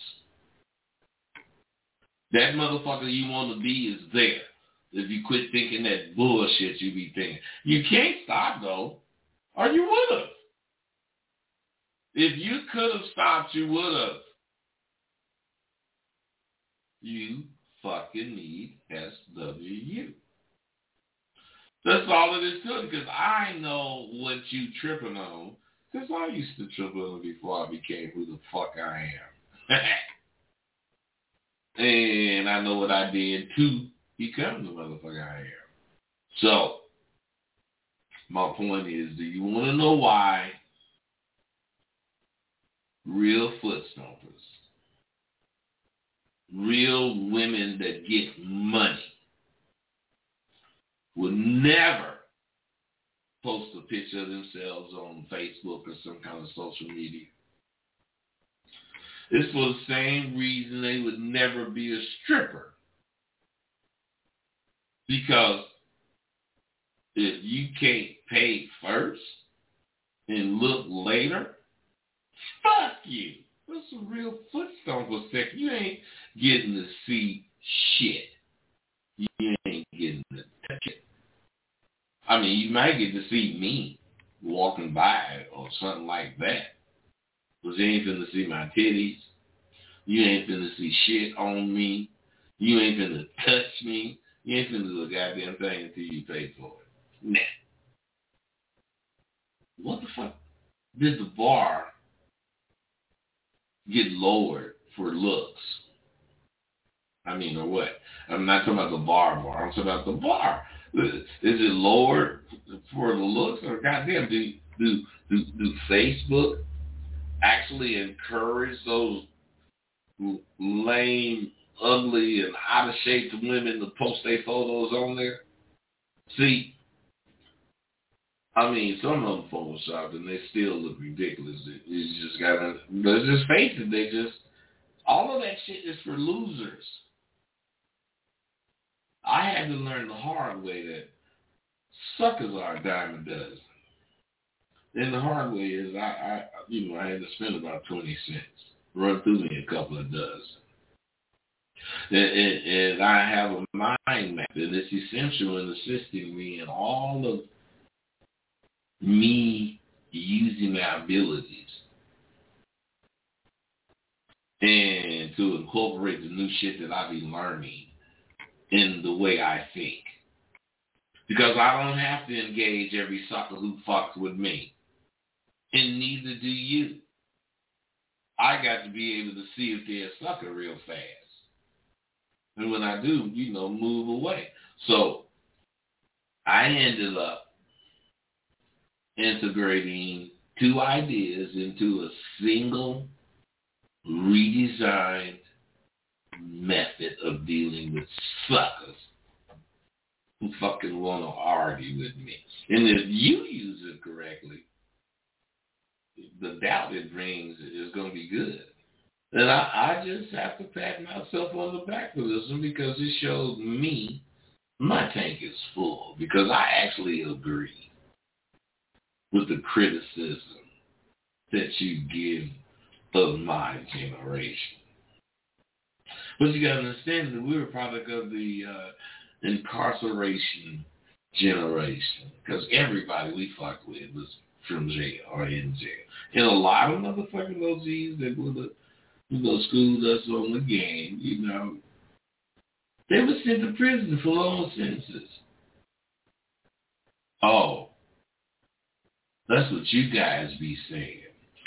That motherfucker you want to be is there. If you quit thinking that bullshit you be thinking. You can't stop, though, or you would have. If you could have stopped, you would have. You fucking need S W U. That's all it is to it, because I know what you tripping on, because I used to trip on it before I became who the fuck I am. And I know what I did to become the motherfucker I am. So, my point is, do you want to know why real foot stompers, real women that get money, will never post a picture of themselves on Facebook or some kind of social media? It's for the same reason they would never be a stripper. Because if you can't pay first and look later, fuck you. That's a real foot stomper second. You ain't getting to see shit. You ain't getting to touch it. I mean, you might get to see me walking by or something like that. But you ain't finna see my titties. You ain't finna see shit on me. You ain't finna touch me. You ain't finna do a goddamn thing until you pay for it. Nah. What the fuck? Did the bar get lowered for looks? I mean, or what? I'm not talking about the bar bar. I'm talking about the bar. Is it lowered for the looks, or goddamn, do do do, do Facebook actually encourage those lame, ugly, and out of shape women to post their photos on there? See, I mean, some of them photoshopped and they still look ridiculous. You just gotta, let's just face it, they just, all of that shit is for losers. I had to learn the hard way that suckers are a dime a dozen. And the hard way is I, I, you know, I had to spend about twenty cents, run through me a couple of dozen. And, and, and I have a mind map, and it's essential in assisting me in all of me using my abilities and to incorporate the new shit that I be learning in the way I think. Because I don't have to engage every sucker who fucks with me. And neither do you. I got to be able to see if they're a sucker real fast. And when I do, you know, move away. So I ended up integrating two ideas into a single redesigned method of dealing with suckers who fucking want to argue with me. And if you use it correctly, the doubt it brings is going to be good. And I, I just have to pat myself on the back for this one because it shows me my tank is full, because I actually agree with the criticism that you give of my generation. But you got to understand that we're a product of the uh, incarceration generation, because everybody we fucked with was from jail or in jail. And a lot of motherfucking O Gs that would have, you know, schooled us on the game, you know, they were sent to prison for long sentences. Oh, that's what you guys be saying.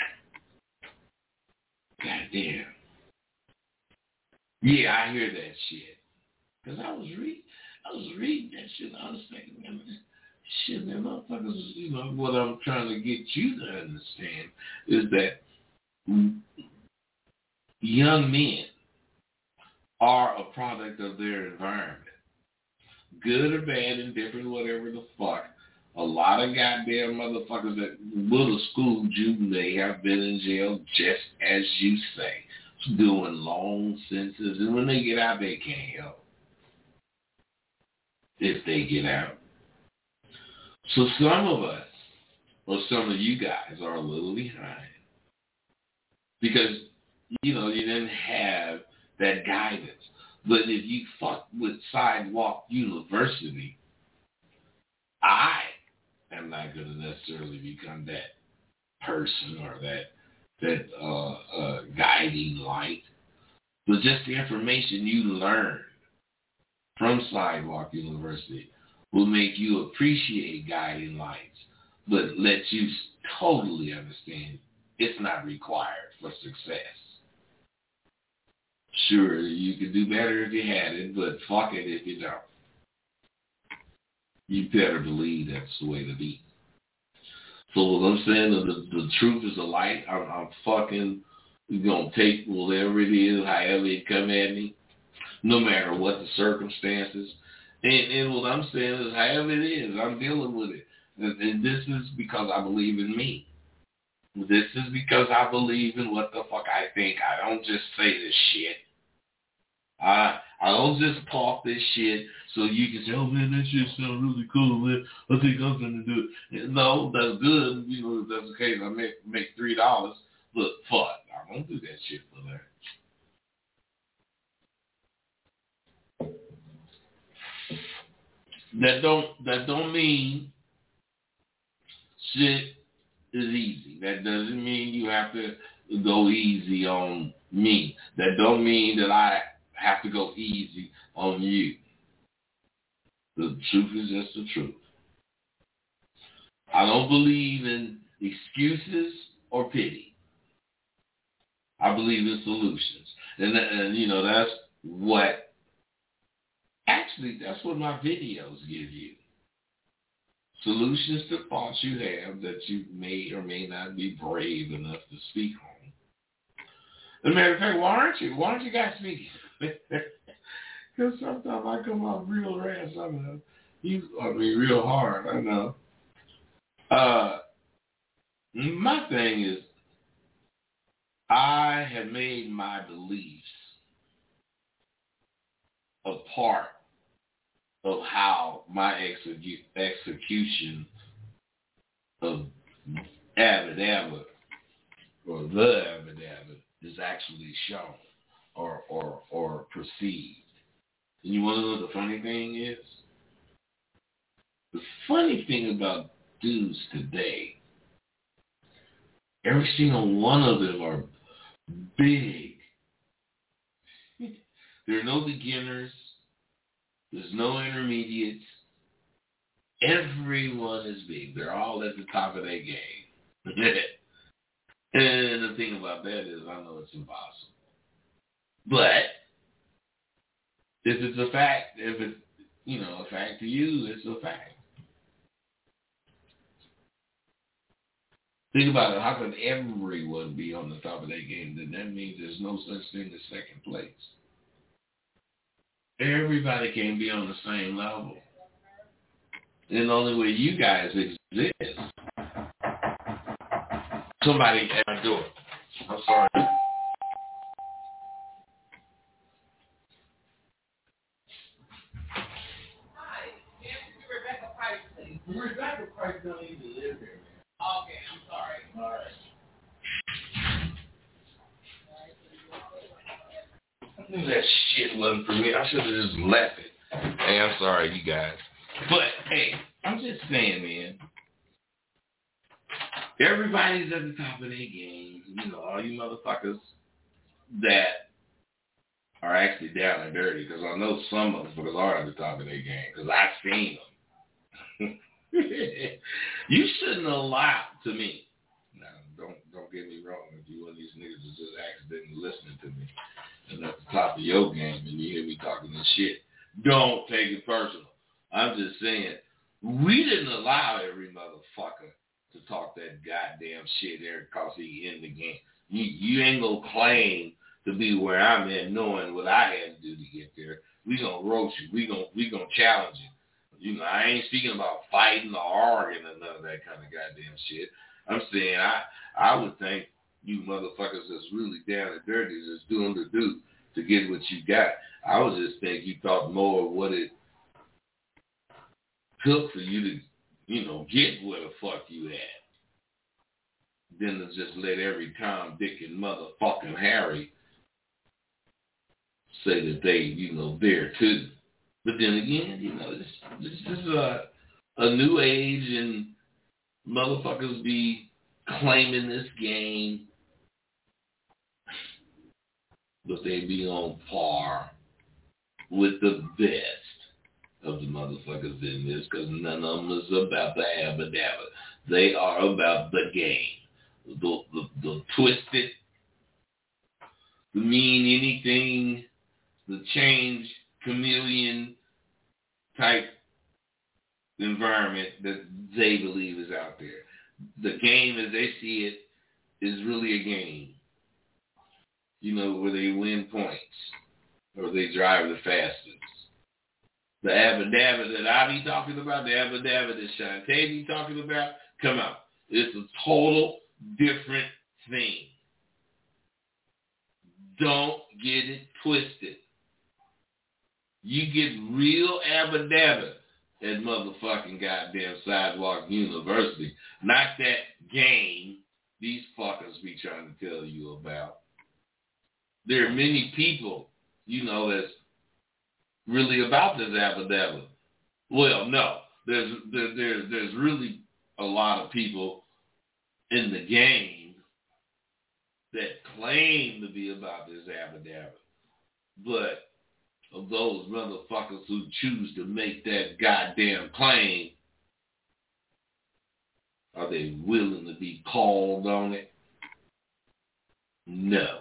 Goddamn. Yeah, I hear that shit. Because I was reading, I was reading that shit. I was thinking, man, shit, man, motherfuckers, you know, what I'm trying to get you to understand is that young men are a product of their environment. Good or bad, indifferent, whatever the fuck. A lot of goddamn motherfuckers that would have schooled you may have been in jail, just as you say, doing long sentences. And when they get out, they can't help. If they get out. So some of us, or some of you guys, are a little behind. Because, you know, you didn't have that guidance. But if you fuck with Sidewalk University, I am not going to necessarily become that person or that that uh, uh, guiding light. But just the information you learn from Sidewalk University will make you appreciate guiding lights, but let you totally understand it's not required for success. Sure, you could do better if you had it, but fuck it if you don't. You better believe that's the way to be. So what I'm saying, the, the truth is a light. I'm, I'm fucking going to take whatever it is, however it come at me, no matter what the circumstances. And, and what I'm saying is, however it is, I'm dealing with it. And, and this is because I believe in me. This is because I believe in what the fuck I think. I don't just say this shit. I I don't just talk this shit so you can say, oh man, that shit sounds really cool, man. I think I'm gonna do it. No, that's good. You know, if that's the case, I make make three dollars. Look, fuck, I don't do that shit for that. That don't that don't mean shit is easy. That doesn't mean you have to go easy on me. That don't mean that I have to go easy on you. The truth is just the truth. I don't believe in excuses or pity. I believe in solutions. And, and you know, that's what, actually, that's what my videos give you. Solutions to thoughts you have that you may or may not be brave enough to speak on. As a matter of fact, why aren't you? Why aren't you guys speaking? Because sometimes I come out real rash. I know. You, I mean, real hard. I know. Uh, my thing is, I have made my beliefs a part of how my execu- execution of Abbott Abbott or the Abbott Abbott is actually shown or, or, or perceived. And you want to know what the funny thing is? The funny thing about dudes today, every single one of them are big. There are no beginners. There's no intermediates. Everyone is big. They're all at the top of their game. And the thing about that is I know it's impossible. But if it's a fact, if it's, you know, a fact to you, it's a fact. Think about it. How can everyone be on the top of their game? Then that means there's no such thing as second place. Everybody can't be on the same level. And the only way you guys exist, somebody at my door. I'm sorry. Hi, Rebecca Price, please. Rebecca Price don't even live here. Okay, I'm sorry. All right. I knew that shit wasn't for me. I should have just left it. Hey, I'm sorry, you guys. But, hey, I'm just saying, man. Everybody's at the top of their game. You know, all you motherfuckers that are actually down and dirty, because I know some motherfuckers are at the top of their game, because I've seen them. You shouldn't allow, to me, now, don't don't get me wrong, if you one of these niggas is just accidentally listening to me, and at the top of your game, and you hear me talking this shit, don't take it personal. I'm just saying, we didn't allow every motherfucker to talk that goddamn shit there because he in the game. You, you ain't gonna claim to be where I'm at knowing what I had to do to get there. We gonna roast you. We gonna we gonna challenge you. You know, I ain't speaking about fighting or arguing or none of that kind of goddamn shit. I'm saying I I would think you motherfuckers that's really down and dirty is doing the do to get what you got. I would just think you thought more of what it took for you to, you know, get where the fuck you at than to just let every Tom, Dick, and motherfucking Harry say that they, you know, there too. But then again, you know, this, this is a, a new age and motherfuckers be claiming this game, but they be on par with the best of the motherfuckers in this, because none of them is about the abba dabba. They are about the game. The, the, the twisted, the mean anything, the change chameleon type environment that they believe is out there. The game as they see it is really a game. You know, where they win points or they drive the fastest. The abba dabba that I be talking about, the abba dabba that Shantae be talking about, come out. It's a total different thing. Don't get it twisted. You get real abba dabba at motherfucking goddamn Sidewalk University. Not that game these fuckers be trying to tell you about. There are many people, you know, that's really about this abba dabba. Well, no. There's there, there, there's really a lot of people in the game that claim to be about this abba dabba. But of those motherfuckers who choose to make that goddamn claim, are they willing to be called on it? No.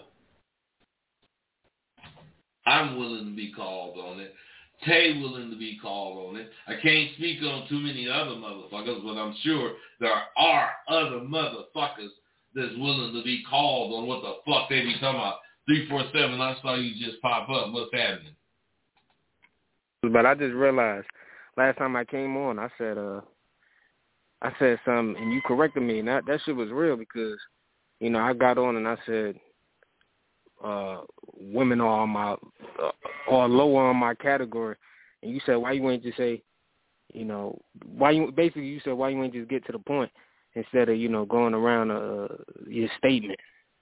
I'm willing to be called on it. Tay willing to be called on it. I can't speak on too many other motherfuckers, but I'm sure there are other motherfuckers that's willing to be called on what the fuck they be talking about. three four seven, I saw you just pop up. What's happening? But I just realized last time I came on, I said, uh, I said something, and you corrected me, and that, that shit was real because, you know, I got on and I said, uh, women are on my, uh, are lower on my category, and you said, why you ain't just say, you know, why you, basically you said, why you ain't just get to the point instead of, you know, going around uh, your statement.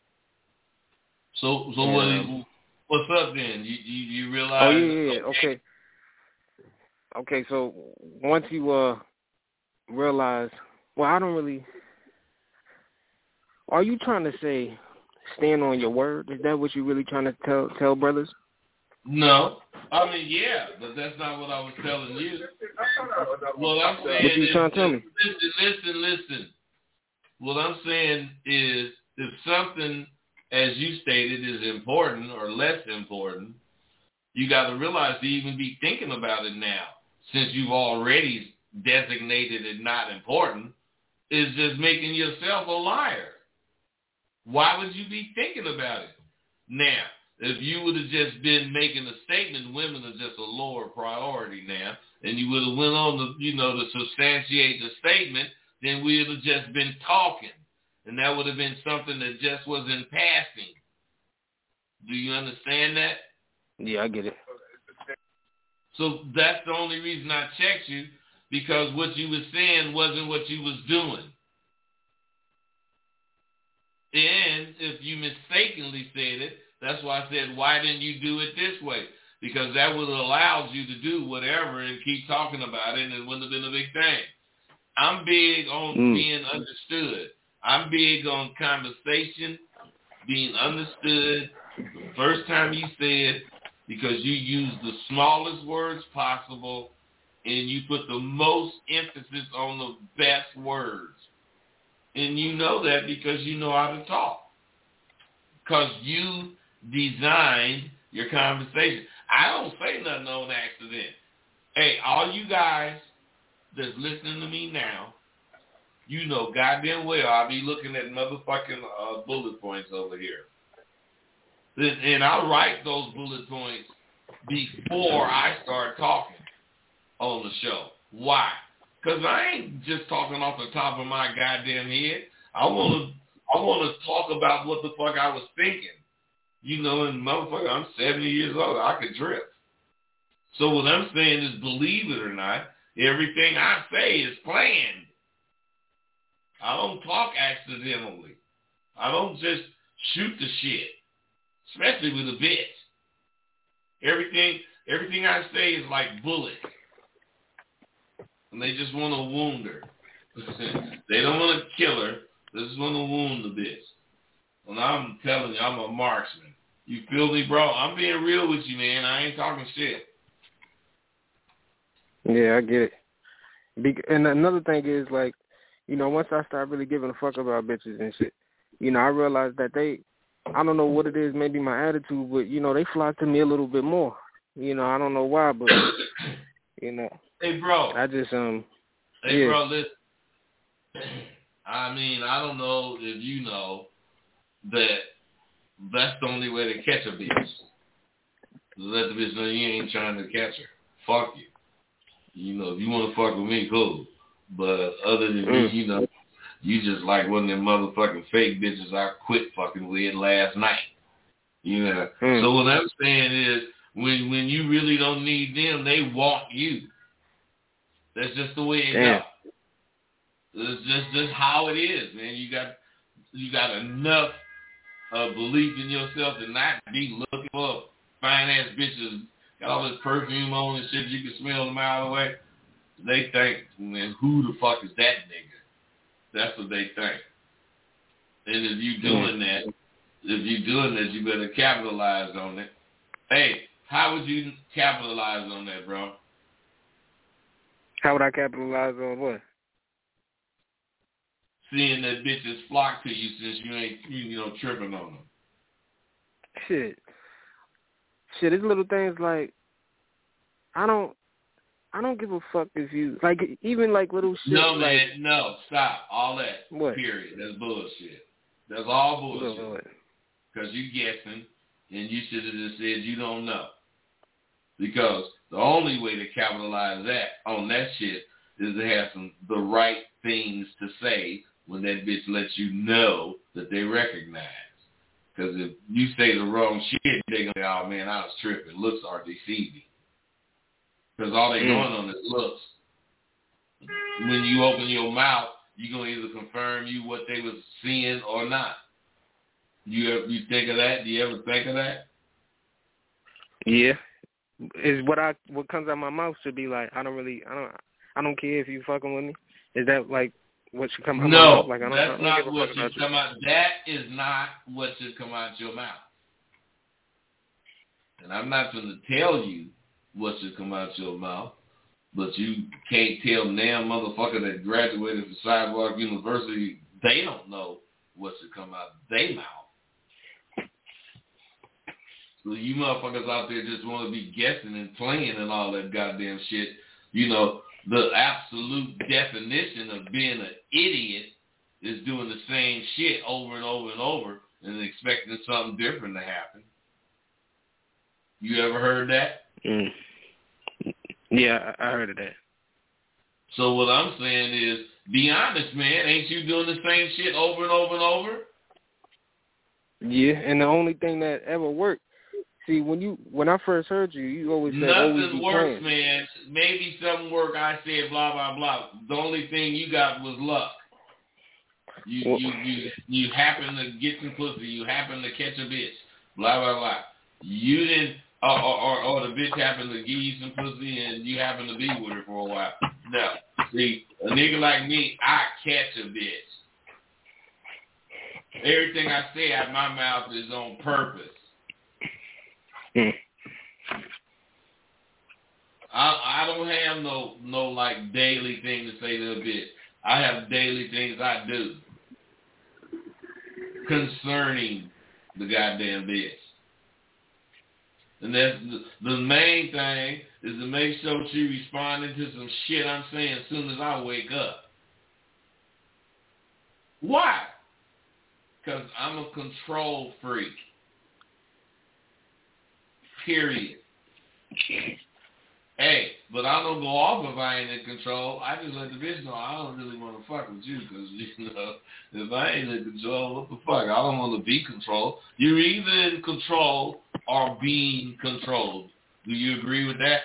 So, so um, what, what's up then? You, you, you realize? Oh, yeah, yeah, okay. Okay, so once you uh realize, well, I don't really, are you trying to say stand on your word? Is that what you're really trying to tell tell brothers? No. I mean, yeah, but that's not what I was telling you. What I'm saying what you is, trying to tell me? Listen, listen, listen. What I'm saying is, if something, as you stated, is important or less important, you got to realize to even be thinking about it now, since you've already designated it not important, is just making yourself a liar. Why would you be thinking about it? Now, if you would have just been making a statement, women are just a lower priority now, and you would have went on to, you know, to substantiate the statement, then we would have just been talking. And that would have been something that just was in passing. Do you understand that? Yeah, I get it. So that's the only reason I checked you, because what you was saying wasn't what you was doing. And if you mistakenly said it, that's why I said, why didn't you do it this way? Because that would have allowed you to do whatever and keep talking about it, and it wouldn't have been a big thing. I'm big on mm. being understood. I'm big on conversation, being understood. The first time you said, because you use the smallest words possible and you put the most emphasis on the best words. And you know that because you know how to talk. Because you designed your conversation. I don't say nothing on accident. Hey, all you guys that's listening to me now, you know goddamn well I'll be looking at motherfucking uh, bullet points over here. And I'll write those bullet points before I start talking on the show. Why? Because I ain't just talking off the top of my goddamn head. I want to I want to talk about what the fuck I was thinking. You know, and motherfucker, I'm seventy years old. I could drift. So what I'm saying is, believe it or not, everything I say is planned. I don't talk accidentally. I don't just shoot the shit, especially with a bitch. Everything, everything I say is like bullets, and they just want to wound her. They don't want to kill her. They just want to wound the bitch. And I'm telling you, I'm a marksman. You feel me, bro? I'm being real with you, man. I ain't talking shit. Yeah, I get it. Be- and another thing is, like, you know, once I start really giving a fuck about bitches and shit, you know, I realize that they, I don't know what it is, maybe my attitude, but, you know, they flock to me a little bit more. You know, I don't know why, but, you know. Hey, bro. I just, um, Hey, yeah. bro, listen. I mean, I don't know if you know that that's the only way to catch a bitch. Let the bitch know you ain't trying to catch her. Fuck you. You know, if you want to fuck with me, cool. But other than mm. me, you know, you just like one of them motherfucking fake bitches I quit fucking with last night. You know. Mm. So what I'm saying is, when when you really don't need them, they want you. That's just the way it goes. It's just just how it is, man. You got you got enough uh, belief in yourself to not be looking for fine ass bitches. Got all this perfume on and shit, you can smell them a mile away. They think, man, who the fuck is that nigga? That's what they think. And if you doing that, if you doing that, you better capitalize on it. Hey, How would you capitalize on that, bro? How would I capitalize on what? Seeing that bitches flock to you since you ain't, you know, tripping on them. Shit. Shit, it's little things like, I don't, I don't give a fuck if you, like, even like little shit. No, like, man, no, stop. All that. What? Period. That's bullshit. That's all bullshit. What? Because you guessing, and you should have just said you don't know. Because the only way to capitalize that on that shit is to have some the right things to say when that bitch lets you know that they recognize. Because if you say the wrong shit, they're going to say, oh, man, I was tripping. Looks are deceiving. Because all they're mm. going on is looks. When you open your mouth, you're going to either confirm you what they was seeing or not. You ever, you think of that? Do you ever think of that? Yeah. Is what I what comes out my mouth should be like, I don't really, I don't I don't care if you fucking with me. Is that like what should come out no, my mouth? Like, I don't, that's I don't not give a what fuck should about come you. out. That is not what should come out your mouth. And I'm not going to tell you what should come out your mouth, but you can't tell damn motherfucker that graduated from Sidewalk University, they don't know what should come out their mouth. So you motherfuckers out there just want to be guessing and playing and all that goddamn shit. You know, the absolute definition of being an idiot is doing the same shit over and over and over and expecting something different to happen. You ever heard that? Mm. Yeah, I heard of that. So what I'm saying is, be honest, man. Ain't you doing the same shit over and over and over? Yeah, and the only thing that ever worked, see, when you when I first heard you, you always said always nothing be works, playing. man. Maybe something work. I said blah blah blah. The only thing you got was luck. You Well, you you you happen to get some pussy. You happen to catch a bitch. Blah blah blah. You didn't, or or, or the bitch happened to give you some pussy and you happen to be with her for a while. No, see, a nigga like me, I catch a bitch. Everything I say out my mouth is on purpose. Mm. I I don't have no no like daily thing to say to a bitch. I have daily things I do concerning the goddamn bitch. And that's the, the main thing is to make sure she responding to some shit I'm saying as soon as I wake up. Why? Because I'm a control freak. Period. Hey, but I don't go off if I ain't in control. I just let the bitch know I don't really want to fuck with you because, you know, if I ain't in control, what the fuck? I don't want to be controlled. You're either in control or being controlled. Do you agree with that?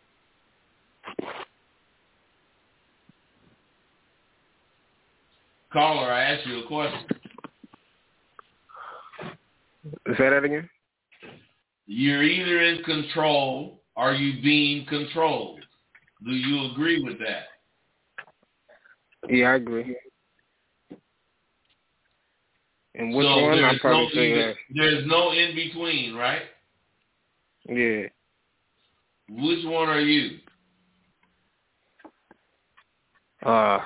Caller, I asked you a question. Say that again? You're either in control or you being controlled. Do you agree with that? Yeah, I agree. And which so one? I'll probably no say either, that. There's no in between, right? Yeah. Which one are you? Uh,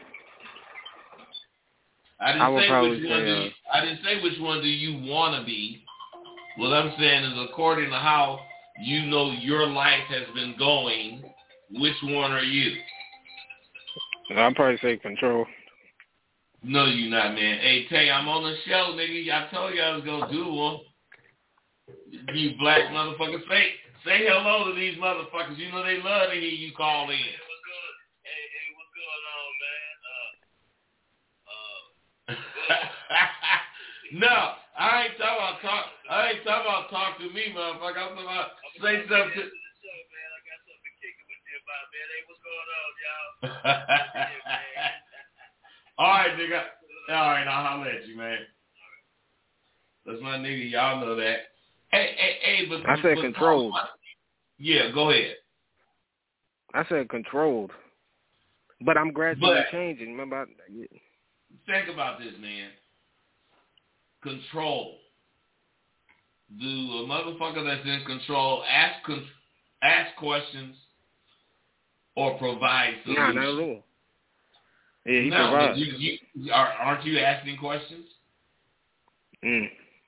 I didn't I would say probably which one say, do you, uh, I didn't say which one do you want to be. What I'm saying is according to how you know your life has been going, which one are you? I'll probably say control. No, you not, man. Hey, Tay, I'm on the show, nigga. I told you I was going to do one. You black motherfuckers. Say, say hello to these motherfuckers. You know they love to hear you call in. What's good? Hey, hey, what's going on, man? Uh, uh, no, I ain't talking about talk. I ain't talking about talk to me, motherfucker. I'm talking about I'm say something. To... Show, man. I got something to kick it with you about, man. Hey, what's going on, y'all? Yeah, man. All right, nigga. All right, I'll holler at you, man. That's my nigga. Y'all know that. Hey, hey, hey, but I said but, controlled. Yeah, go ahead. I said controlled. But I'm gradually But, changing. Remember? I, yeah. Think about this, man. Control. do a motherfucker that's in control ask ask questions or provide solutions? Nah, not at all. Yeah, he no, provides. You, you, are, aren't you asking questions? Mm.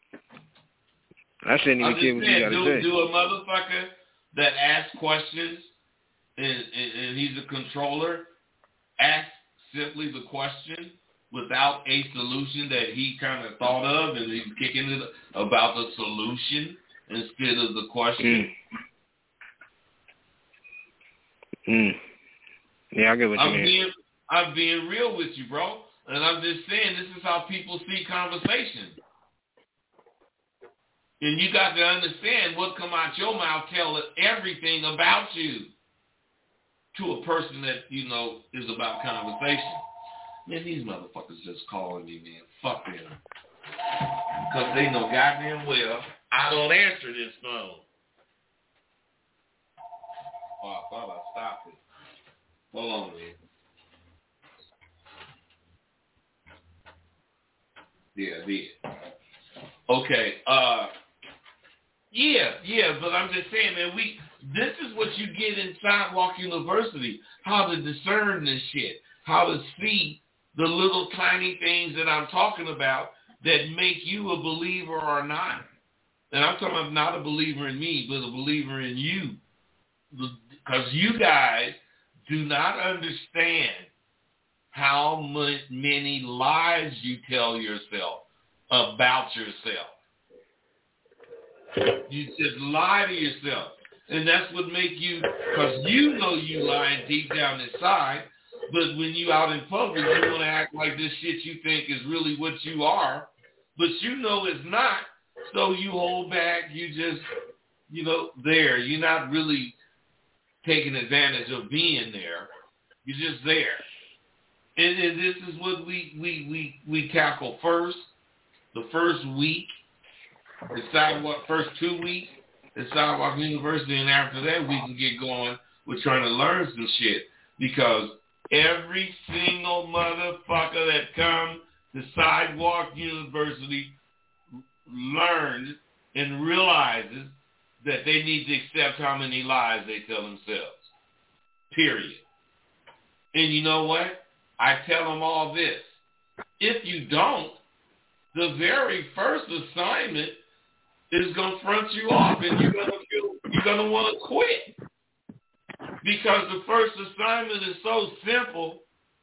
I shouldn't even care what saying, you got to do, say. do a motherfucker that asks questions and, and, and he's a controller ask simply the question without a solution that he kind of thought of, and he's kicking it about the solution instead of the question? Mm. Mm. Yeah, I get what you I'm mean. being, I'm being real with you, bro. And I'm just saying this is how people see conversation. And you got to understand what come out your mouth tell everything about you to a person that, you know, is about conversation. Man, these motherfuckers just calling me, man. Fuck them. Because they know goddamn well I don't answer this phone. Oh, I thought I stopped it. Hold on, man. Yeah, I did. Okay, uh, yeah, yeah, but I'm just saying, man, we, this is what you get in Sidewalk University, how to discern this shit, how to see the little tiny things that I'm talking about that make you a believer or not. And I'm talking about not a believer in me, but a believer in you. Because you guys do not understand how much, many lies you tell yourself about yourself. You just lie to yourself. And that's what make you, because you know you lying deep down inside, but when you out in public, you want to act like this shit you think is really what you are, but you know it's not, so you hold back, you just, you know, there. You're not really taking advantage of being there. You're just there. And, and this is what we, we, we, we tackle first, the first week, the sidewalk, first two weeks at Sidewalk University, and after that we can get going with trying to learn some shit. Because every single motherfucker that comes to Sidewalk University learns and realizes that they need to accept how many lies they tell themselves. Period. And you know what? I tell them all this. If you don't, the very first assignment is going to front you off, and you're going to feel, you're going to want to quit. Because the first assignment is so simple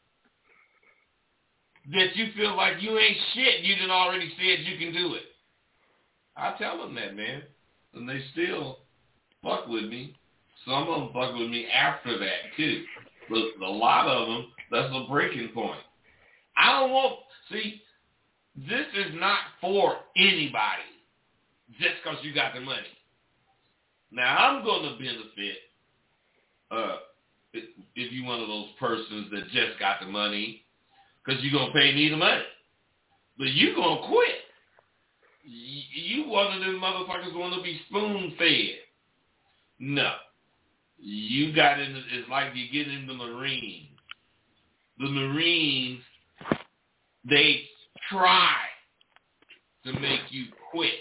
that you feel like you ain't shit. You done already said you can do it. I tell them that, man. And they still fuck with me. Some of them fuck with me after that, too. But a lot of them, that's a breaking point. I don't want, see, this is not for anybody just because you got the money. Now, I'm going to benefit uh, if, if you're one of those persons that just got the money because you're going to pay me the money. But you're going to quit. You one of them motherfuckers want to be spoon-fed. No. You got in, it's like you get in the Marines. The Marines, they try to make you quit.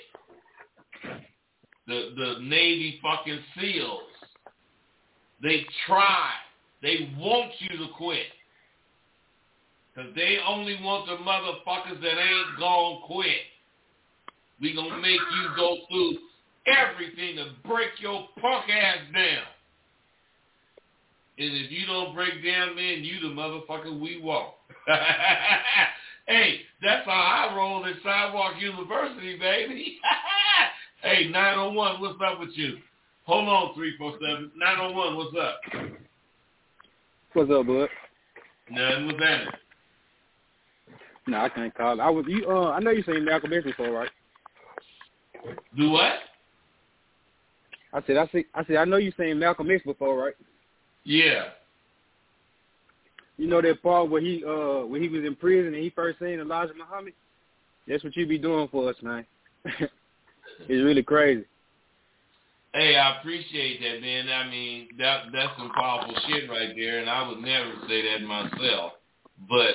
The the Navy fucking SEALs, they try. They want you to quit. Because they only want the motherfuckers that ain't gonna quit. We gonna make you go through everything to break your punk ass down. And if you don't break down, man, you the motherfucker we want. Hey, that's how I roll at Sidewalk University, baby. Hey, nine oh one, what's up with you? Hold on, three four seven. nine oh one, what's up? What's up, bud? Nothing with that. No, I can't call it. I was you. Uh, I know you seen Malcolm X before, right? Do what? I said, I see. I said, I know you seen Malcolm X before, right? Yeah. You know that part where he uh when he was in prison and he first seen Elijah Muhammad? That's what you be doing for us, man. It's really crazy. Hey, I appreciate that, man. I mean, that that's some powerful shit right there, and I would never say that myself. But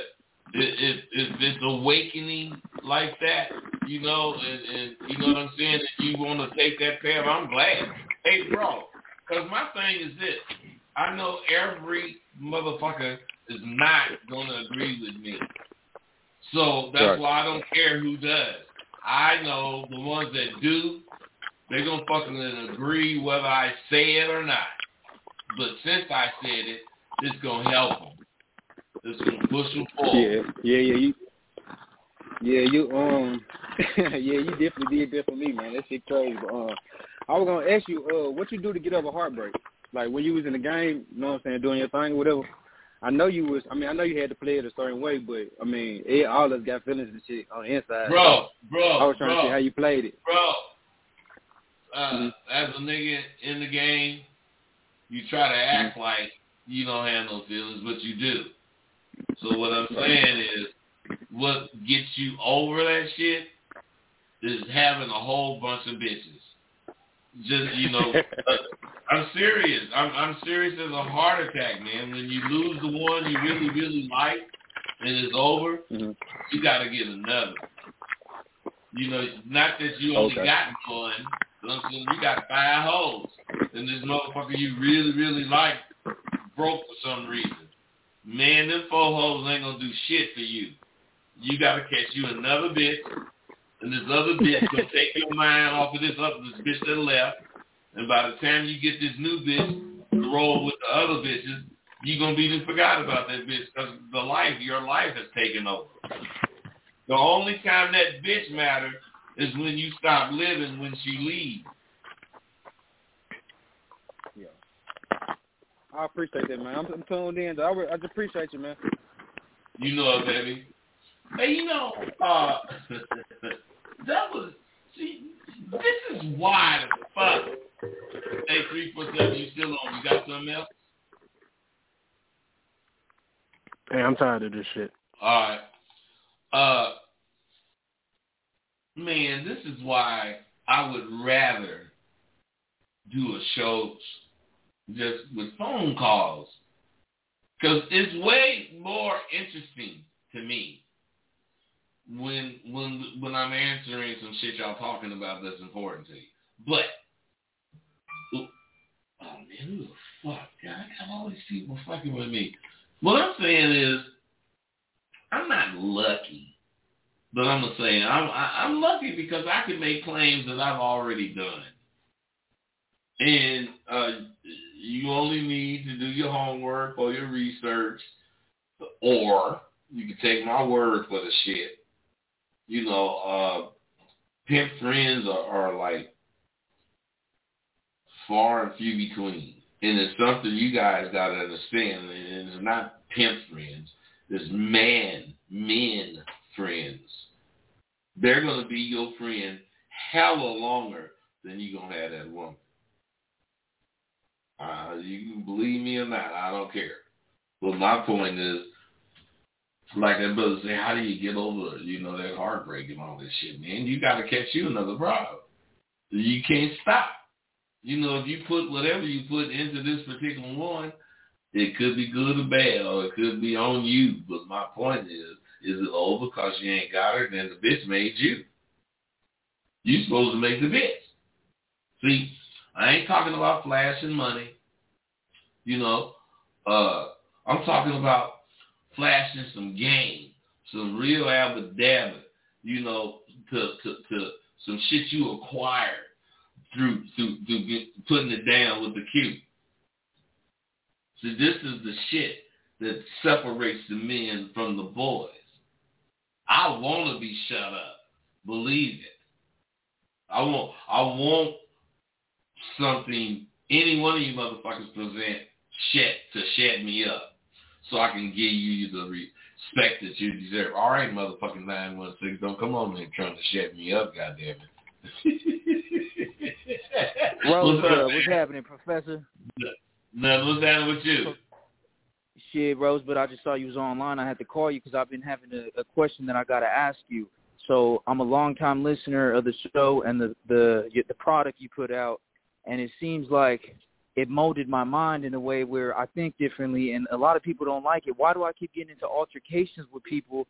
if, if it's awakening like that, you know, and, and you know what I'm saying, if you want to take that path, I'm glad. Hey, bro, because my thing is this. I know every motherfucker is not going to agree with me. So that's right. why I don't care who does. I know the ones that do, they're going to fucking agree whether I say it or not. But since I said it, it's going to help them. It's going to push them forward. Yeah, yeah, yeah. You, yeah, you, um, yeah, you definitely did that for me, man. That shit crazy. But, uh, I was going to ask you, uh, what you do to get over heartbreak? Like, when you was in the game, you know what I'm saying, doing your thing or whatever, I know you was, I mean, I know you had to play it a certain way, but, I mean, it, all of us got feelings and shit on the inside. Bro, bro, I was trying bro, to see how you played it. Bro, uh, mm-hmm. as a nigga in the game, you try to act mm-hmm. like you don't have no feelings, but you do. So what I'm saying is, what gets you over that shit is having a whole bunch of bitches. Just, you know, I'm serious. I'm, I'm serious as a heart attack, man. When you lose the one you really, really like and it's over, mm-hmm. you got to get another. You know, not that you only okay. got one, but I'm saying you got five hoes. And this motherfucker you really, really like broke for some reason. Man, them four hoes ain't going to do shit for you. You got to catch you another bitch. And this other bitch gonna take your mind off of this other this bitch that left. And by the time you get this new bitch to roll with the other bitches, you gonna be just forgot about that bitch because the life, your life has taken over. The only time that bitch matters is when you stop living when she leaves. Yeah. I appreciate that, man. I'm, I'm tuned in. I, I just appreciate you, man. You know it, baby. Hey, you know, uh, that was, see, this is why the fuck. Hey, three four seven, you still on? You got something else? Hey, I'm tired of this shit. All right. Uh, man, this is why I would rather do a show just with phone calls. Because it's way more interesting to me. When when when I'm answering some shit y'all talking about that's important to you. But, oh man, who the fuck? God, I got all these people fucking with me. What I'm saying is, I'm not lucky. But I'm going to say, I'm, I'm lucky because I can make claims that I've already done. And uh, you only need to do your homework or your research, or you can take my word for the shit. You know, uh, pimp friends are, are like far and few between. And it's something you guys got to understand. And it's not pimp friends. It's man, men friends. They're going to be your friend hella longer than you're going to have that woman. Uh, you can believe me or not, I don't care. But my point is, like that brother say, how do you get over, you know, that heartbreak and all this shit, man? You got to catch you another problem. You can't stop. You know, if you put whatever you put into this particular one, it could be good or bad, or it could be on you. But my point is, is it over because you ain't got her, then the bitch made you. You supposed to make the bitch. See, I ain't talking about flashing money. You know, uh, I'm talking about flashing some game, some real abadabba, you know, to, to, to some shit you acquired through, through, through get, putting it down with the Q. See, this is the shit that separates the men from the boys. I want to be shut up. Believe it. I want, I want something, any one of you motherfuckers present shit to shut me up. So I can give you the respect that you deserve. All right, motherfucking nine one six, don't come on there trying to shut me up, goddammit. Rose, what's, uh, what's happening, Professor? Nothing. What's happening with you? Shit, Rose, but I just saw you was online. I had to call you because I've been having a, a question that I got to ask you. So I'm a long-time listener of the show and the, the the product you put out, and it seems like it molded my mind in a way where I think differently, and a lot of people don't like it. Why do I keep getting into altercations with people?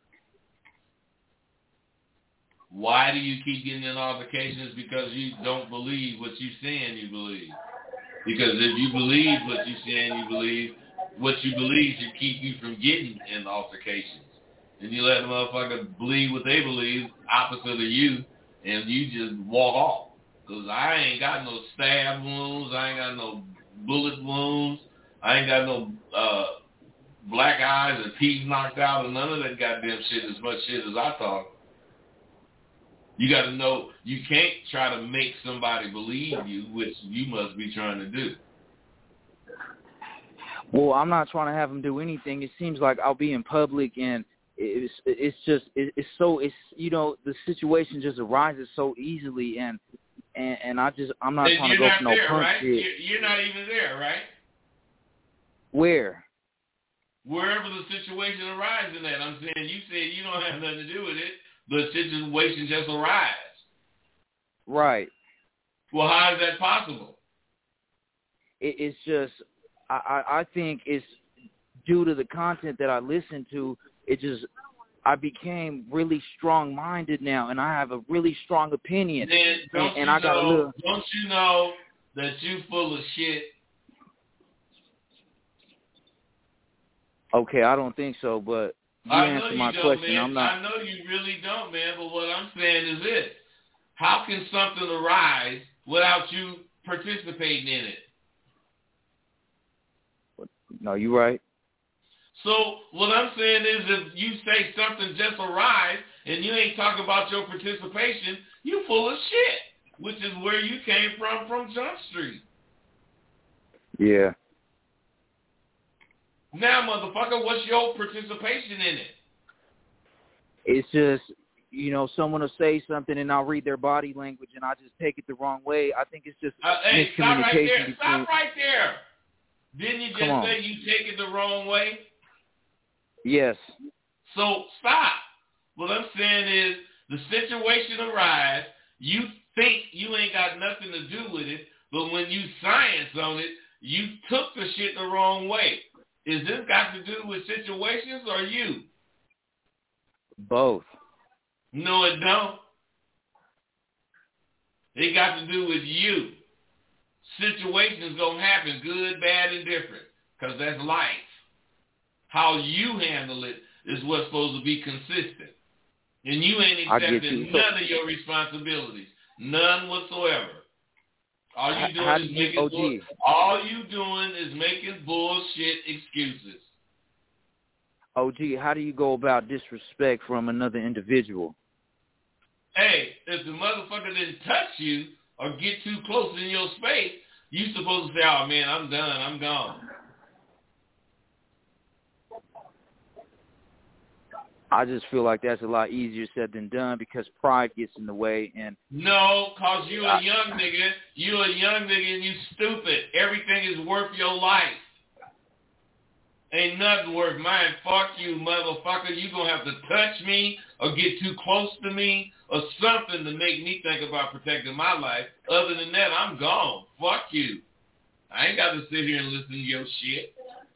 Why do you keep getting in altercations? Because you don't believe what you're saying you believe. Because if you believe what you're saying you believe, what you believe should keep you from getting in altercations. And you let the motherfucker believe what they believe, opposite of you, and you just walk off. Because I ain't got no stab wounds. I ain't got no bullet wounds. I ain't got no uh, black eyes or teeth knocked out or none of that goddamn shit, as much shit as I talk. You got to know you can't try to make somebody believe you, which you must be trying to do. Well, I'm not trying to have them do anything. It seems like I'll be in public and it's it's just it's so it's you know the situation just arises so easily and and, and I just I'm not and trying to go not for no there, punk right? shit. You're, you're not even there, right? Where? Wherever the situation arises in that. I'm saying you said you don't have nothing to do with it. The situation just arise. Right. Well, how is that possible? It, it's just, I, I think it's due to the content that I listen to, it just, I became really strong-minded now, and I have a really strong opinion. Then don't and, and you I got know, a little... Don't you know that you full of shit? Okay, I don't think so, but... You I answer know you my don't, question. man. I'm not. I know you really don't, man. But what I'm saying is this: how can something arise without you participating in it? No, you're right. So what I'm saying is, if you say something just arise and you ain't talking about your participation, you full of shit. Which is where you came from, from Jump Street. Yeah. Now, motherfucker, what's your participation in it? It's just, you know, someone will say something and I'll read their body language and I just take it the wrong way. I think it's just uh, hey, miscommunication stop right there. between... Stop right there. Didn't you just Come on. say you take it the wrong way? Yes. So stop. What I'm saying is the situation arises. You think you ain't got nothing to do with it, but when you science on it, you took the shit the wrong way. Is this got to do with situations or you? Both. No, it don't. It got to do with you. Situations gonna happen, good, bad, and different, because that's life. How you handle it is what's supposed to be consistent. And you ain't accepting none of your responsibilities. None whatsoever. All you doing How is do you, making O G? bull- all you doing is making bullshit excuses. O G, how do you go about disrespect from another individual? Hey, if the motherfucker didn't touch you or get too close in your space, you supposed to say, "Oh man, I'm done. I'm gone." I just feel like that's a lot easier said than done because pride gets in the way. And no, cause you a young nigga, you a young nigga and you stupid. Everything is worth your life. Ain't nothing worth mine. Fuck you, motherfucker. You gonna have to touch me or get too close to me or something to make me think about protecting my life. Other than that, I'm gone. Fuck you. I ain't got to sit here and listen to your shit.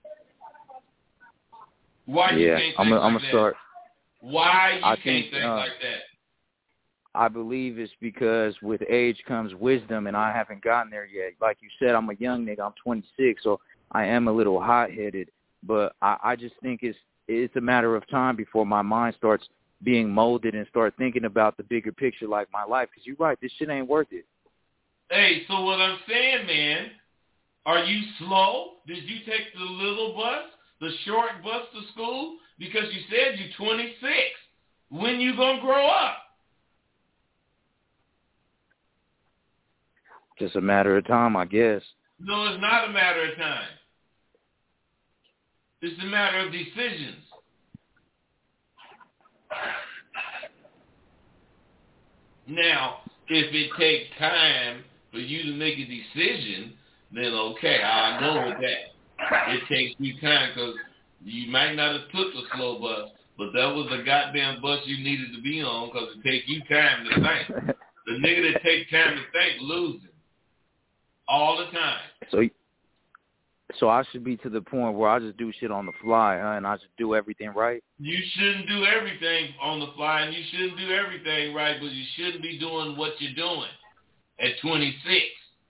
Why yeah, you can't think I'm a, like I'm that? gonna start. Why you I can't think, think uh, like that? I believe it's because with age comes wisdom, and I haven't gotten there yet. Like you said, I'm a young nigga. I'm twenty-six, so I am a little hot-headed. But I, I just think it's it's a matter of time before my mind starts being molded and start thinking about the bigger picture, like my life. Because you're right, this shit ain't worth it. Hey, so what I'm saying, man, are you slow? Did you take the little bus, the short bus to school? Because you said you're twenty-six. When you gonna grow up? Just a matter of time, I guess. No, it's not a matter of time. It's a matter of decisions. Now, if it takes time for you to make a decision, then okay, I'll go with that. It takes you time because you might not have took the slow bus, but that was the goddamn bus you needed to be on because it takes you time to think. The nigga that takes time to think loses all the time. So, So I should be to the point where I just do shit on the fly, huh? And I just do everything right? You shouldn't do everything on the fly, and you shouldn't do everything right, but you shouldn't be doing what you're doing at twenty-six.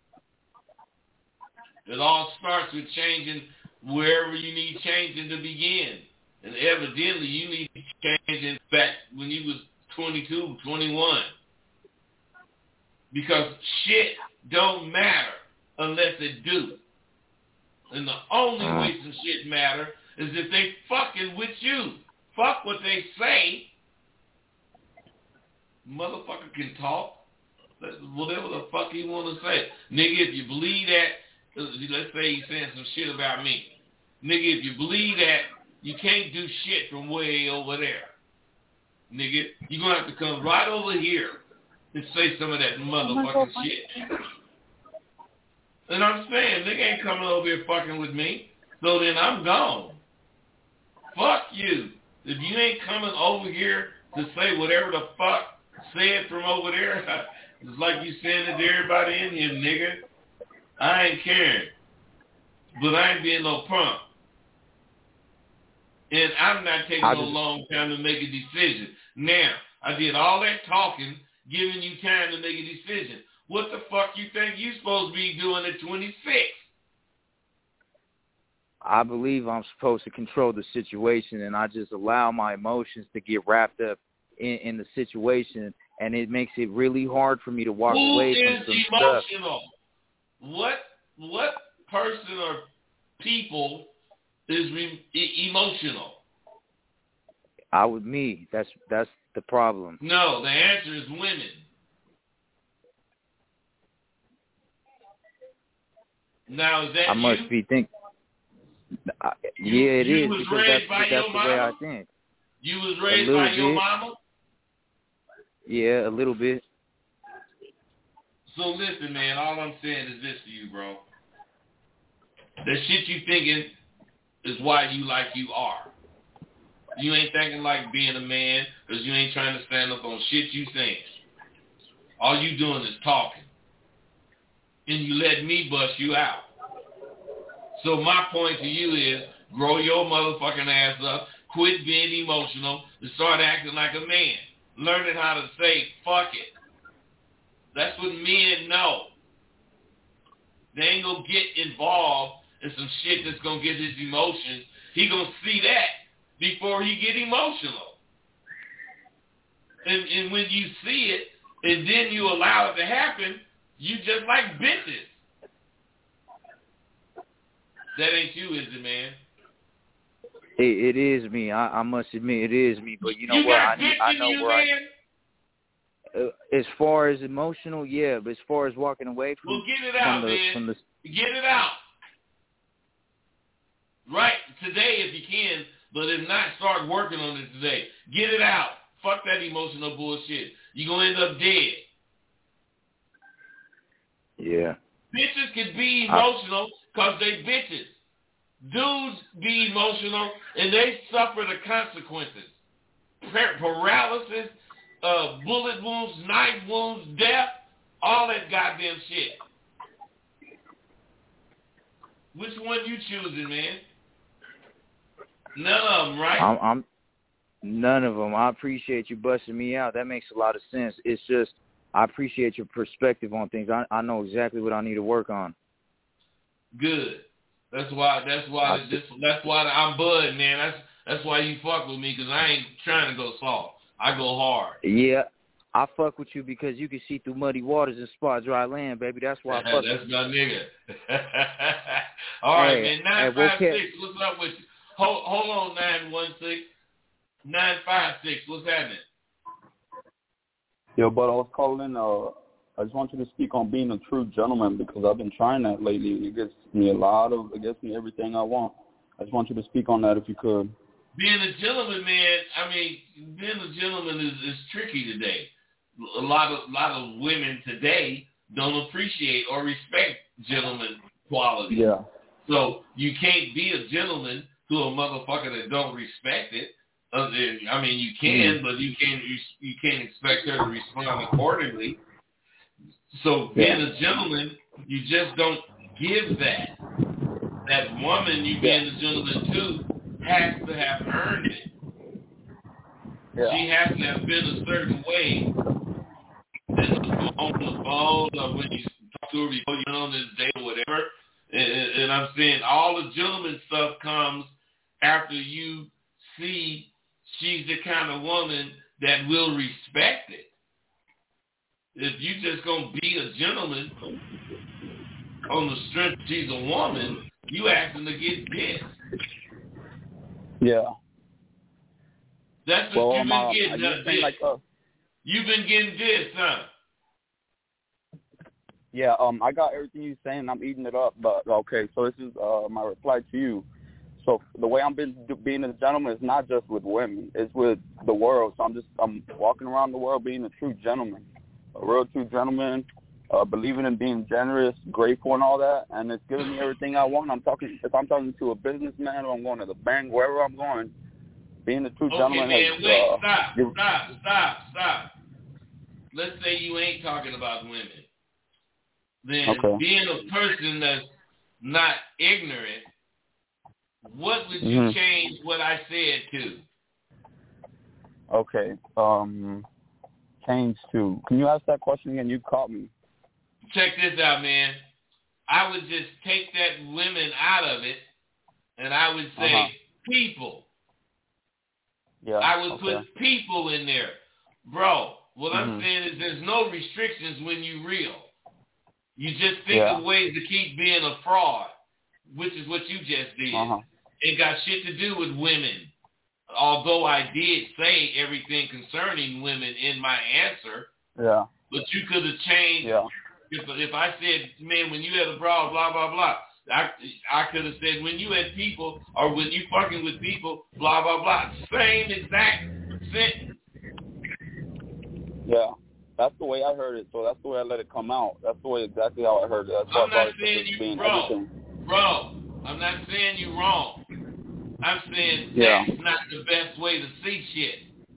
It all starts with changing wherever you need changing to begin. And evidently, you need to change in fact when you was twenty-two, twenty-one. Because shit don't matter unless it do. And the only way some shit matter is if they fucking with you. Fuck what they say. Motherfucker can talk. Whatever the fuck he want to say. Nigga, if you believe that, let's say he's saying some shit about me. Nigga, if you believe that, you can't do shit from way over there. Nigga, you're going to have to come right over here and say some of that motherfucking shit. And I'm saying, nigga ain't coming over here fucking with me, so then I'm gone. Fuck you. If you ain't coming over here to say whatever the fuck said from over there, it's like you saying it to everybody in here, nigga. I ain't caring. But I ain't being no punk. And I'm not taking I no just, long time to make a decision. Now, I did all that talking, giving you time to make a decision. What the fuck you think you supposed to be doing at twenty-six? I believe I'm supposed to control the situation, and I just allow my emotions to get wrapped up in, in the situation, and it makes it really hard for me to walk Who away is from some emotional? stuff. What what person or people is re- e- emotional? I would me. That's that's the problem. No, the answer is women. Now is that I you? must be think. I, You, yeah, it you is was because raised that's, by that's your the mama? way I think. You was raised A by little your bit. mama? Yeah, a little bit. So listen, man, all I'm saying is this to you, bro. The shit you thinking is why you like you are. You ain't thinking like being a man because you ain't trying to stand up on shit you saying. All you doing is talking. And you let me bust you out. So my point to you is grow your motherfucking ass up, quit being emotional, and start acting like a man. Learning how to say, fuck it. That's what men know. They ain't going to get involved in some shit that's going to get his emotions. He going to see that before he get emotional. And, and when you see it, and then you allow it to happen, you just like bitches. That ain't you, is it, man? It, it is me. I, I must admit, it is me. But you know you what? got I, I know you, where man? I. Uh, as far as emotional, yeah. But as far as walking away from, well, get it out, from the, man. from the, get it out. Right today, if you can. But if not, start working on it today. Get it out. Fuck that emotional bullshit. You're going to end up dead. Yeah. Bitches can be emotional because they bitches. Dudes be emotional and they suffer the consequences. Par- paralysis, uh, bullet wounds, knife wounds, death, all that goddamn shit. Which one you choosing, man? None of them, right? I'm, I'm none of them. I appreciate you busting me out. That makes a lot of sense. It's just I appreciate your perspective on things. I, I know exactly what I need to work on. Good. That's why. That's why. I, this, that's why I'm Bud, man. That's that's why you fuck with me because I ain't trying to go soft. I go hard. Yeah, I fuck with you because you can see through muddy waters and spot dry land, baby. That's why I fuck That's with my you. nigga. All right, hey, man. Nine hey, five we'll six. What's up with you? Hold, hold on, nine one six. Nine five six. What's happening? Yo, but I was calling. Uh, I just want you to speak on being a true gentleman because I've been trying that lately. It gets me a lot of. It gets me everything I want. I just want you to speak on that if you could. Being a gentleman, man. I mean, being a gentleman is, is tricky today. A lot of lot of women today don't appreciate or respect gentleman qualities. Yeah. So you can't be a gentleman to a motherfucker that don't respect it. Uh, I mean, you can, mm. but you can't. You, you can't expect her to respond accordingly. So being yeah. a gentleman, you just don't give that. that woman, you being a gentleman too, has to have earned it. Yeah. She has to have been a certain way on the phone or when you talk to her before you on this date or whatever. And, and I'm saying all the gentleman stuff comes after you see she's the kind of woman that will respect it. If you just gonna be a gentleman on the strength she's a woman, you asking to get pissed. Yeah. That's what well, you've been um, getting. uh, This. like, uh, You've been getting this, huh? Yeah, um, I got everything you're saying. I'm eating it up. But okay, so this is uh, my reply to you. So the way I'm been, being a gentleman is not just with women; it's with the world. So I'm just I'm walking around the world being a true gentleman, a real true gentleman, uh, believing in being generous, grateful, and all that. And it's giving me everything I want. I'm talking if I'm talking to a businessman or I'm going to the bank, wherever I'm going, being a true okay, gentleman. Man, has, wait, uh, stop, give, stop, stop, stop. Let's say you ain't talking about women. Then okay. being a person that's not ignorant, what would you mm-hmm. change what I said to? Okay. Um, change to. Can you ask that question again? You caught me. Check this out, man. I would just take that women out of it, and I would say uh-huh. people. Yeah. I would okay. put people in there. Bro, what mm-hmm. I'm saying is there's no restrictions when you real. You just think yeah. of ways to keep being a fraud, which is what you just did. Uh-huh. It got shit to do with women. Although I did say everything concerning women in my answer, yeah. but you could have changed. Yeah. If if I said, man, when you had a bra, blah, blah, blah, I, I could have said, when you had people or when you fucking with people, blah, blah, blah. Same exact sentence. Yeah. That's the way I heard it, so that's the way I let it come out. That's the way exactly how I heard it. That's why I'm not I saying you being bro, everything. bro. I'm not saying you wrong. I'm saying yeah. that's not the best way to see shit.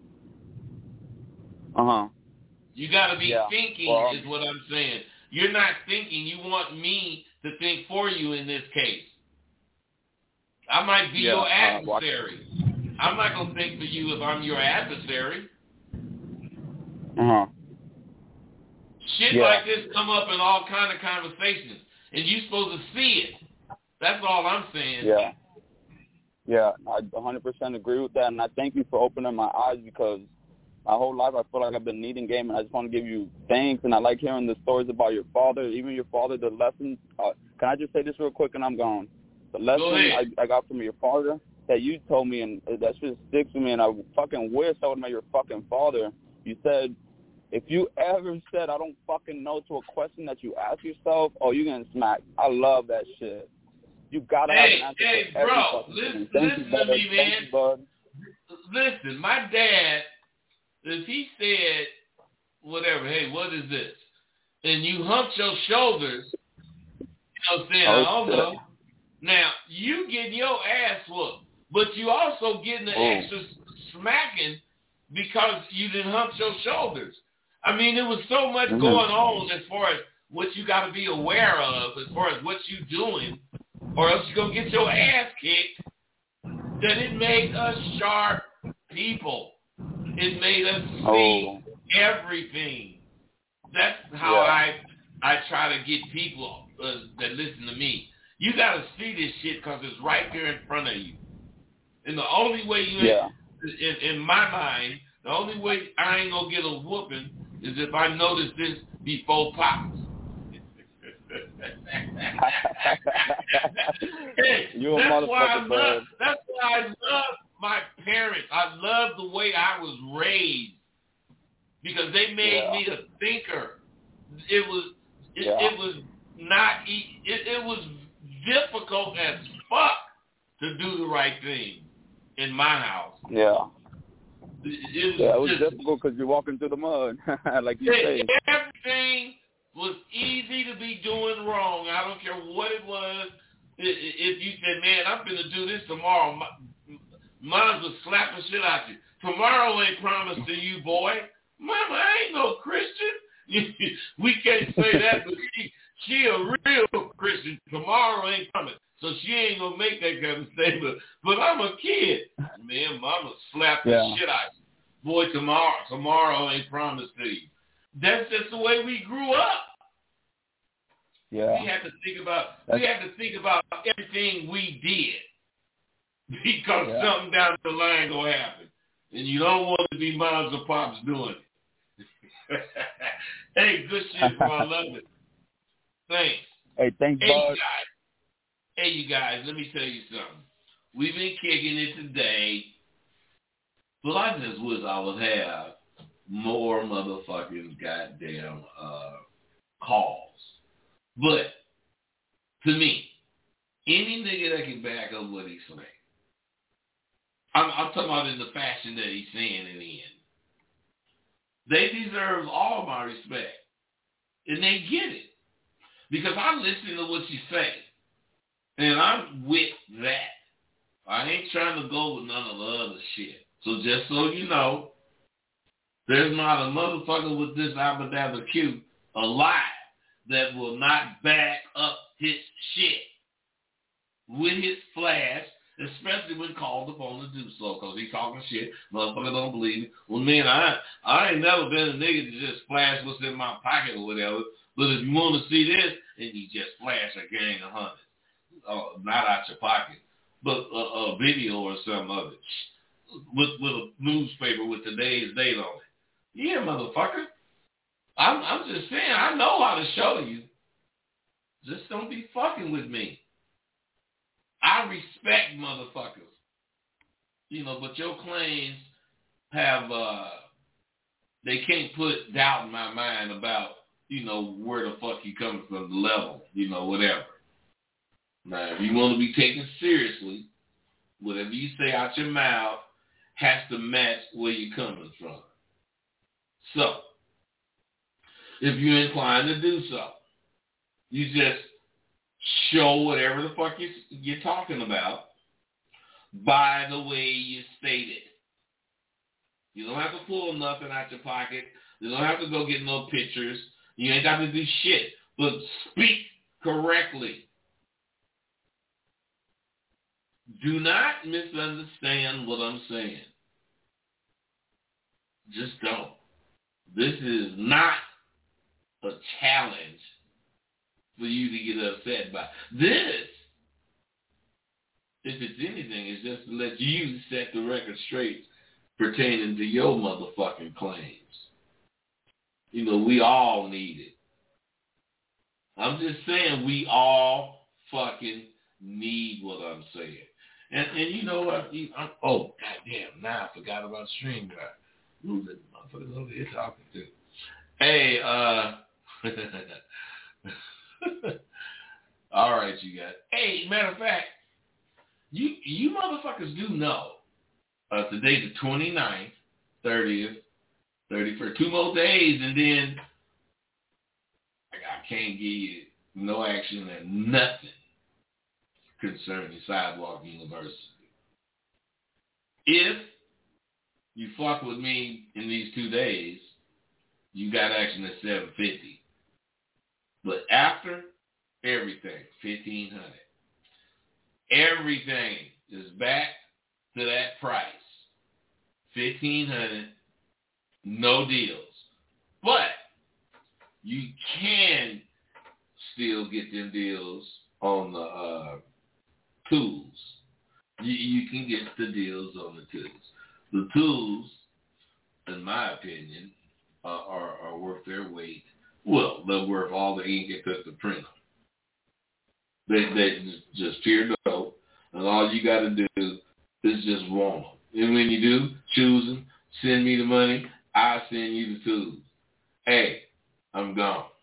Uh huh. You got to be yeah. thinking, well, um, is what I'm saying. You're not thinking. You want me to think for you in this case. I might be yeah, your uh, adversary. I'm not gonna think for you if I'm your adversary. Uh huh. Shit yeah. like this come up in all kind of conversations, and you supposed to see it. That's all I'm saying. Yeah. Yeah, I one hundred percent agree with that, and I thank you for opening my eyes because my whole life I feel like I've been needing game, and I just want to give you thanks, and I like hearing the stories about your father, even your father, the lessons. Uh, can I just say this real quick, and I'm gone? The lesson I, I got from your father that you told me, and that shit sticks with me, and I fucking wish I would have met your fucking father. You said, if you ever said I don't fucking know to a question that you ask yourself, oh, you're getting smacked. I love that shit. You gotta hey, have an answer hey, for every bro, fucking listen, thing. Thank listen you, bud. to me, man. Thank you, bud. Listen, my dad, if he said, whatever, hey, what is this? And you humped your shoulders, you know what I'm saying, oh, I don't shit. know. Now, you getting your ass whooped, but you also getting an oh. extra smacking because you didn't hump your shoulders. I mean, there was so much mm-hmm. going on as far as what you got to be aware of, as far as what you doing, or else you're going to get your ass kicked, that it made us sharp people. It made us see oh. everything. That's how yeah. I I try to get people uh, that listen to me. You got to see this shit because it's right there in front of you. And the only way you, yeah. in, in my mind, the only way I ain't going to get a whooping is if I notice this before Pops. Hey, you a that's motherfucker, why I bud. love, that's why I love my parents. I love the way I was raised because they made yeah. me a thinker. It was it, yeah. it was not it, it was difficult as fuck to do the right thing in my house. Yeah. It, it was, yeah, it was just, difficult because you're walking through the mud, like you it, say. Everything was easy to be doing wrong. I don't care what it was. If you said, man, I'm going to do this tomorrow, mine would slap the shit out you. Tomorrow ain't promised to you, boy. Mama, I ain't no Christian. We can't say that, but she, she a real Christian. Tomorrow ain't promised. so she ain't gonna make that kind of statement. But I'm a kid. Man, mama slapped Yeah. the shit out of you. Boy, tomorrow, tomorrow ain't promised to you. That's just the way we grew up. Yeah. We had to think about That's, we had to think about everything we did because yeah. something down the line gonna happen, and you don't want to be moms or pops doing it. Hey, good shit, bro. I love it. Thanks. Hey, thanks, hey, Bud. you guys. Hey, you guys. Let me tell you something. We've been kicking it today. Well, I just wish I would have more motherfucking goddamn uh, calls. But, to me, any nigga that can back up what he's saying, I'm, I'm talking about in the fashion that he's saying it in, they deserve all my respect. And they get it. Because I listen to what you say. And I'm with that. I ain't trying to go with none of the other shit. So just so you know, there's not a motherfucker with this Abadabba Q alive that will not back up his shit with his flash, especially when called upon to do so, because he's talking shit. Motherfucker don't believe it. Well, man, I I ain't never been a nigga to just flash what's in my pocket or whatever. But if you want to see this, then you just flash a gang of hundreds. Uh, not out your pocket, but a, a video or some other with, with a newspaper with today's date on it. Yeah, motherfucker. I'm, I'm just saying, I know how to show you. Just don't be fucking with me. I respect motherfuckers. You know, but your claims have, uh, they can't put doubt in my mind about, you know, where the fuck you coming from, the level, you know, whatever. Now, if you want to be taken seriously, whatever you say out your mouth has to match where you're coming from. So, if you're inclined to do so, you just show whatever the fuck you, you're talking about by the way you state it. You don't have to pull nothing out your pocket. You don't have to go get no pictures. You ain't got to do shit. But speak correctly. Do not misunderstand what I'm saying. Just don't. This is not a challenge for you to get upset by. This, if it's anything, is just to let you set the record straight pertaining to your motherfucking claims. You know, we all need it. I'm just saying we all fucking need what I'm saying. And and you know what? I'm, oh, goddamn, now I forgot about StreamYard. Who's that motherfucker over here talking to? Hey, uh... all right, you guys. Hey, matter of fact, you you motherfuckers do know uh, today's the twenty-ninth, thirtieth, thirty-first. Two more days, and then I can't give you no action and nothing concerning Sidewalk University. If you fuck with me in these two days, you got action at seven fifty. But after, everything, fifteen hundred. Everything is back to that price. fifteen hundred, no deals. But you can still get them deals on the uh, tools. You, you can get the deals on the tools. The tools, in my opinion, uh, are, are worth their weight. Well, they're worth all the ink it took to print them. They, they just, just pure dope, and all you got to do is just want them. And when you do, choose them, send me the money, I'll send you the tools. Hey, I'm gone.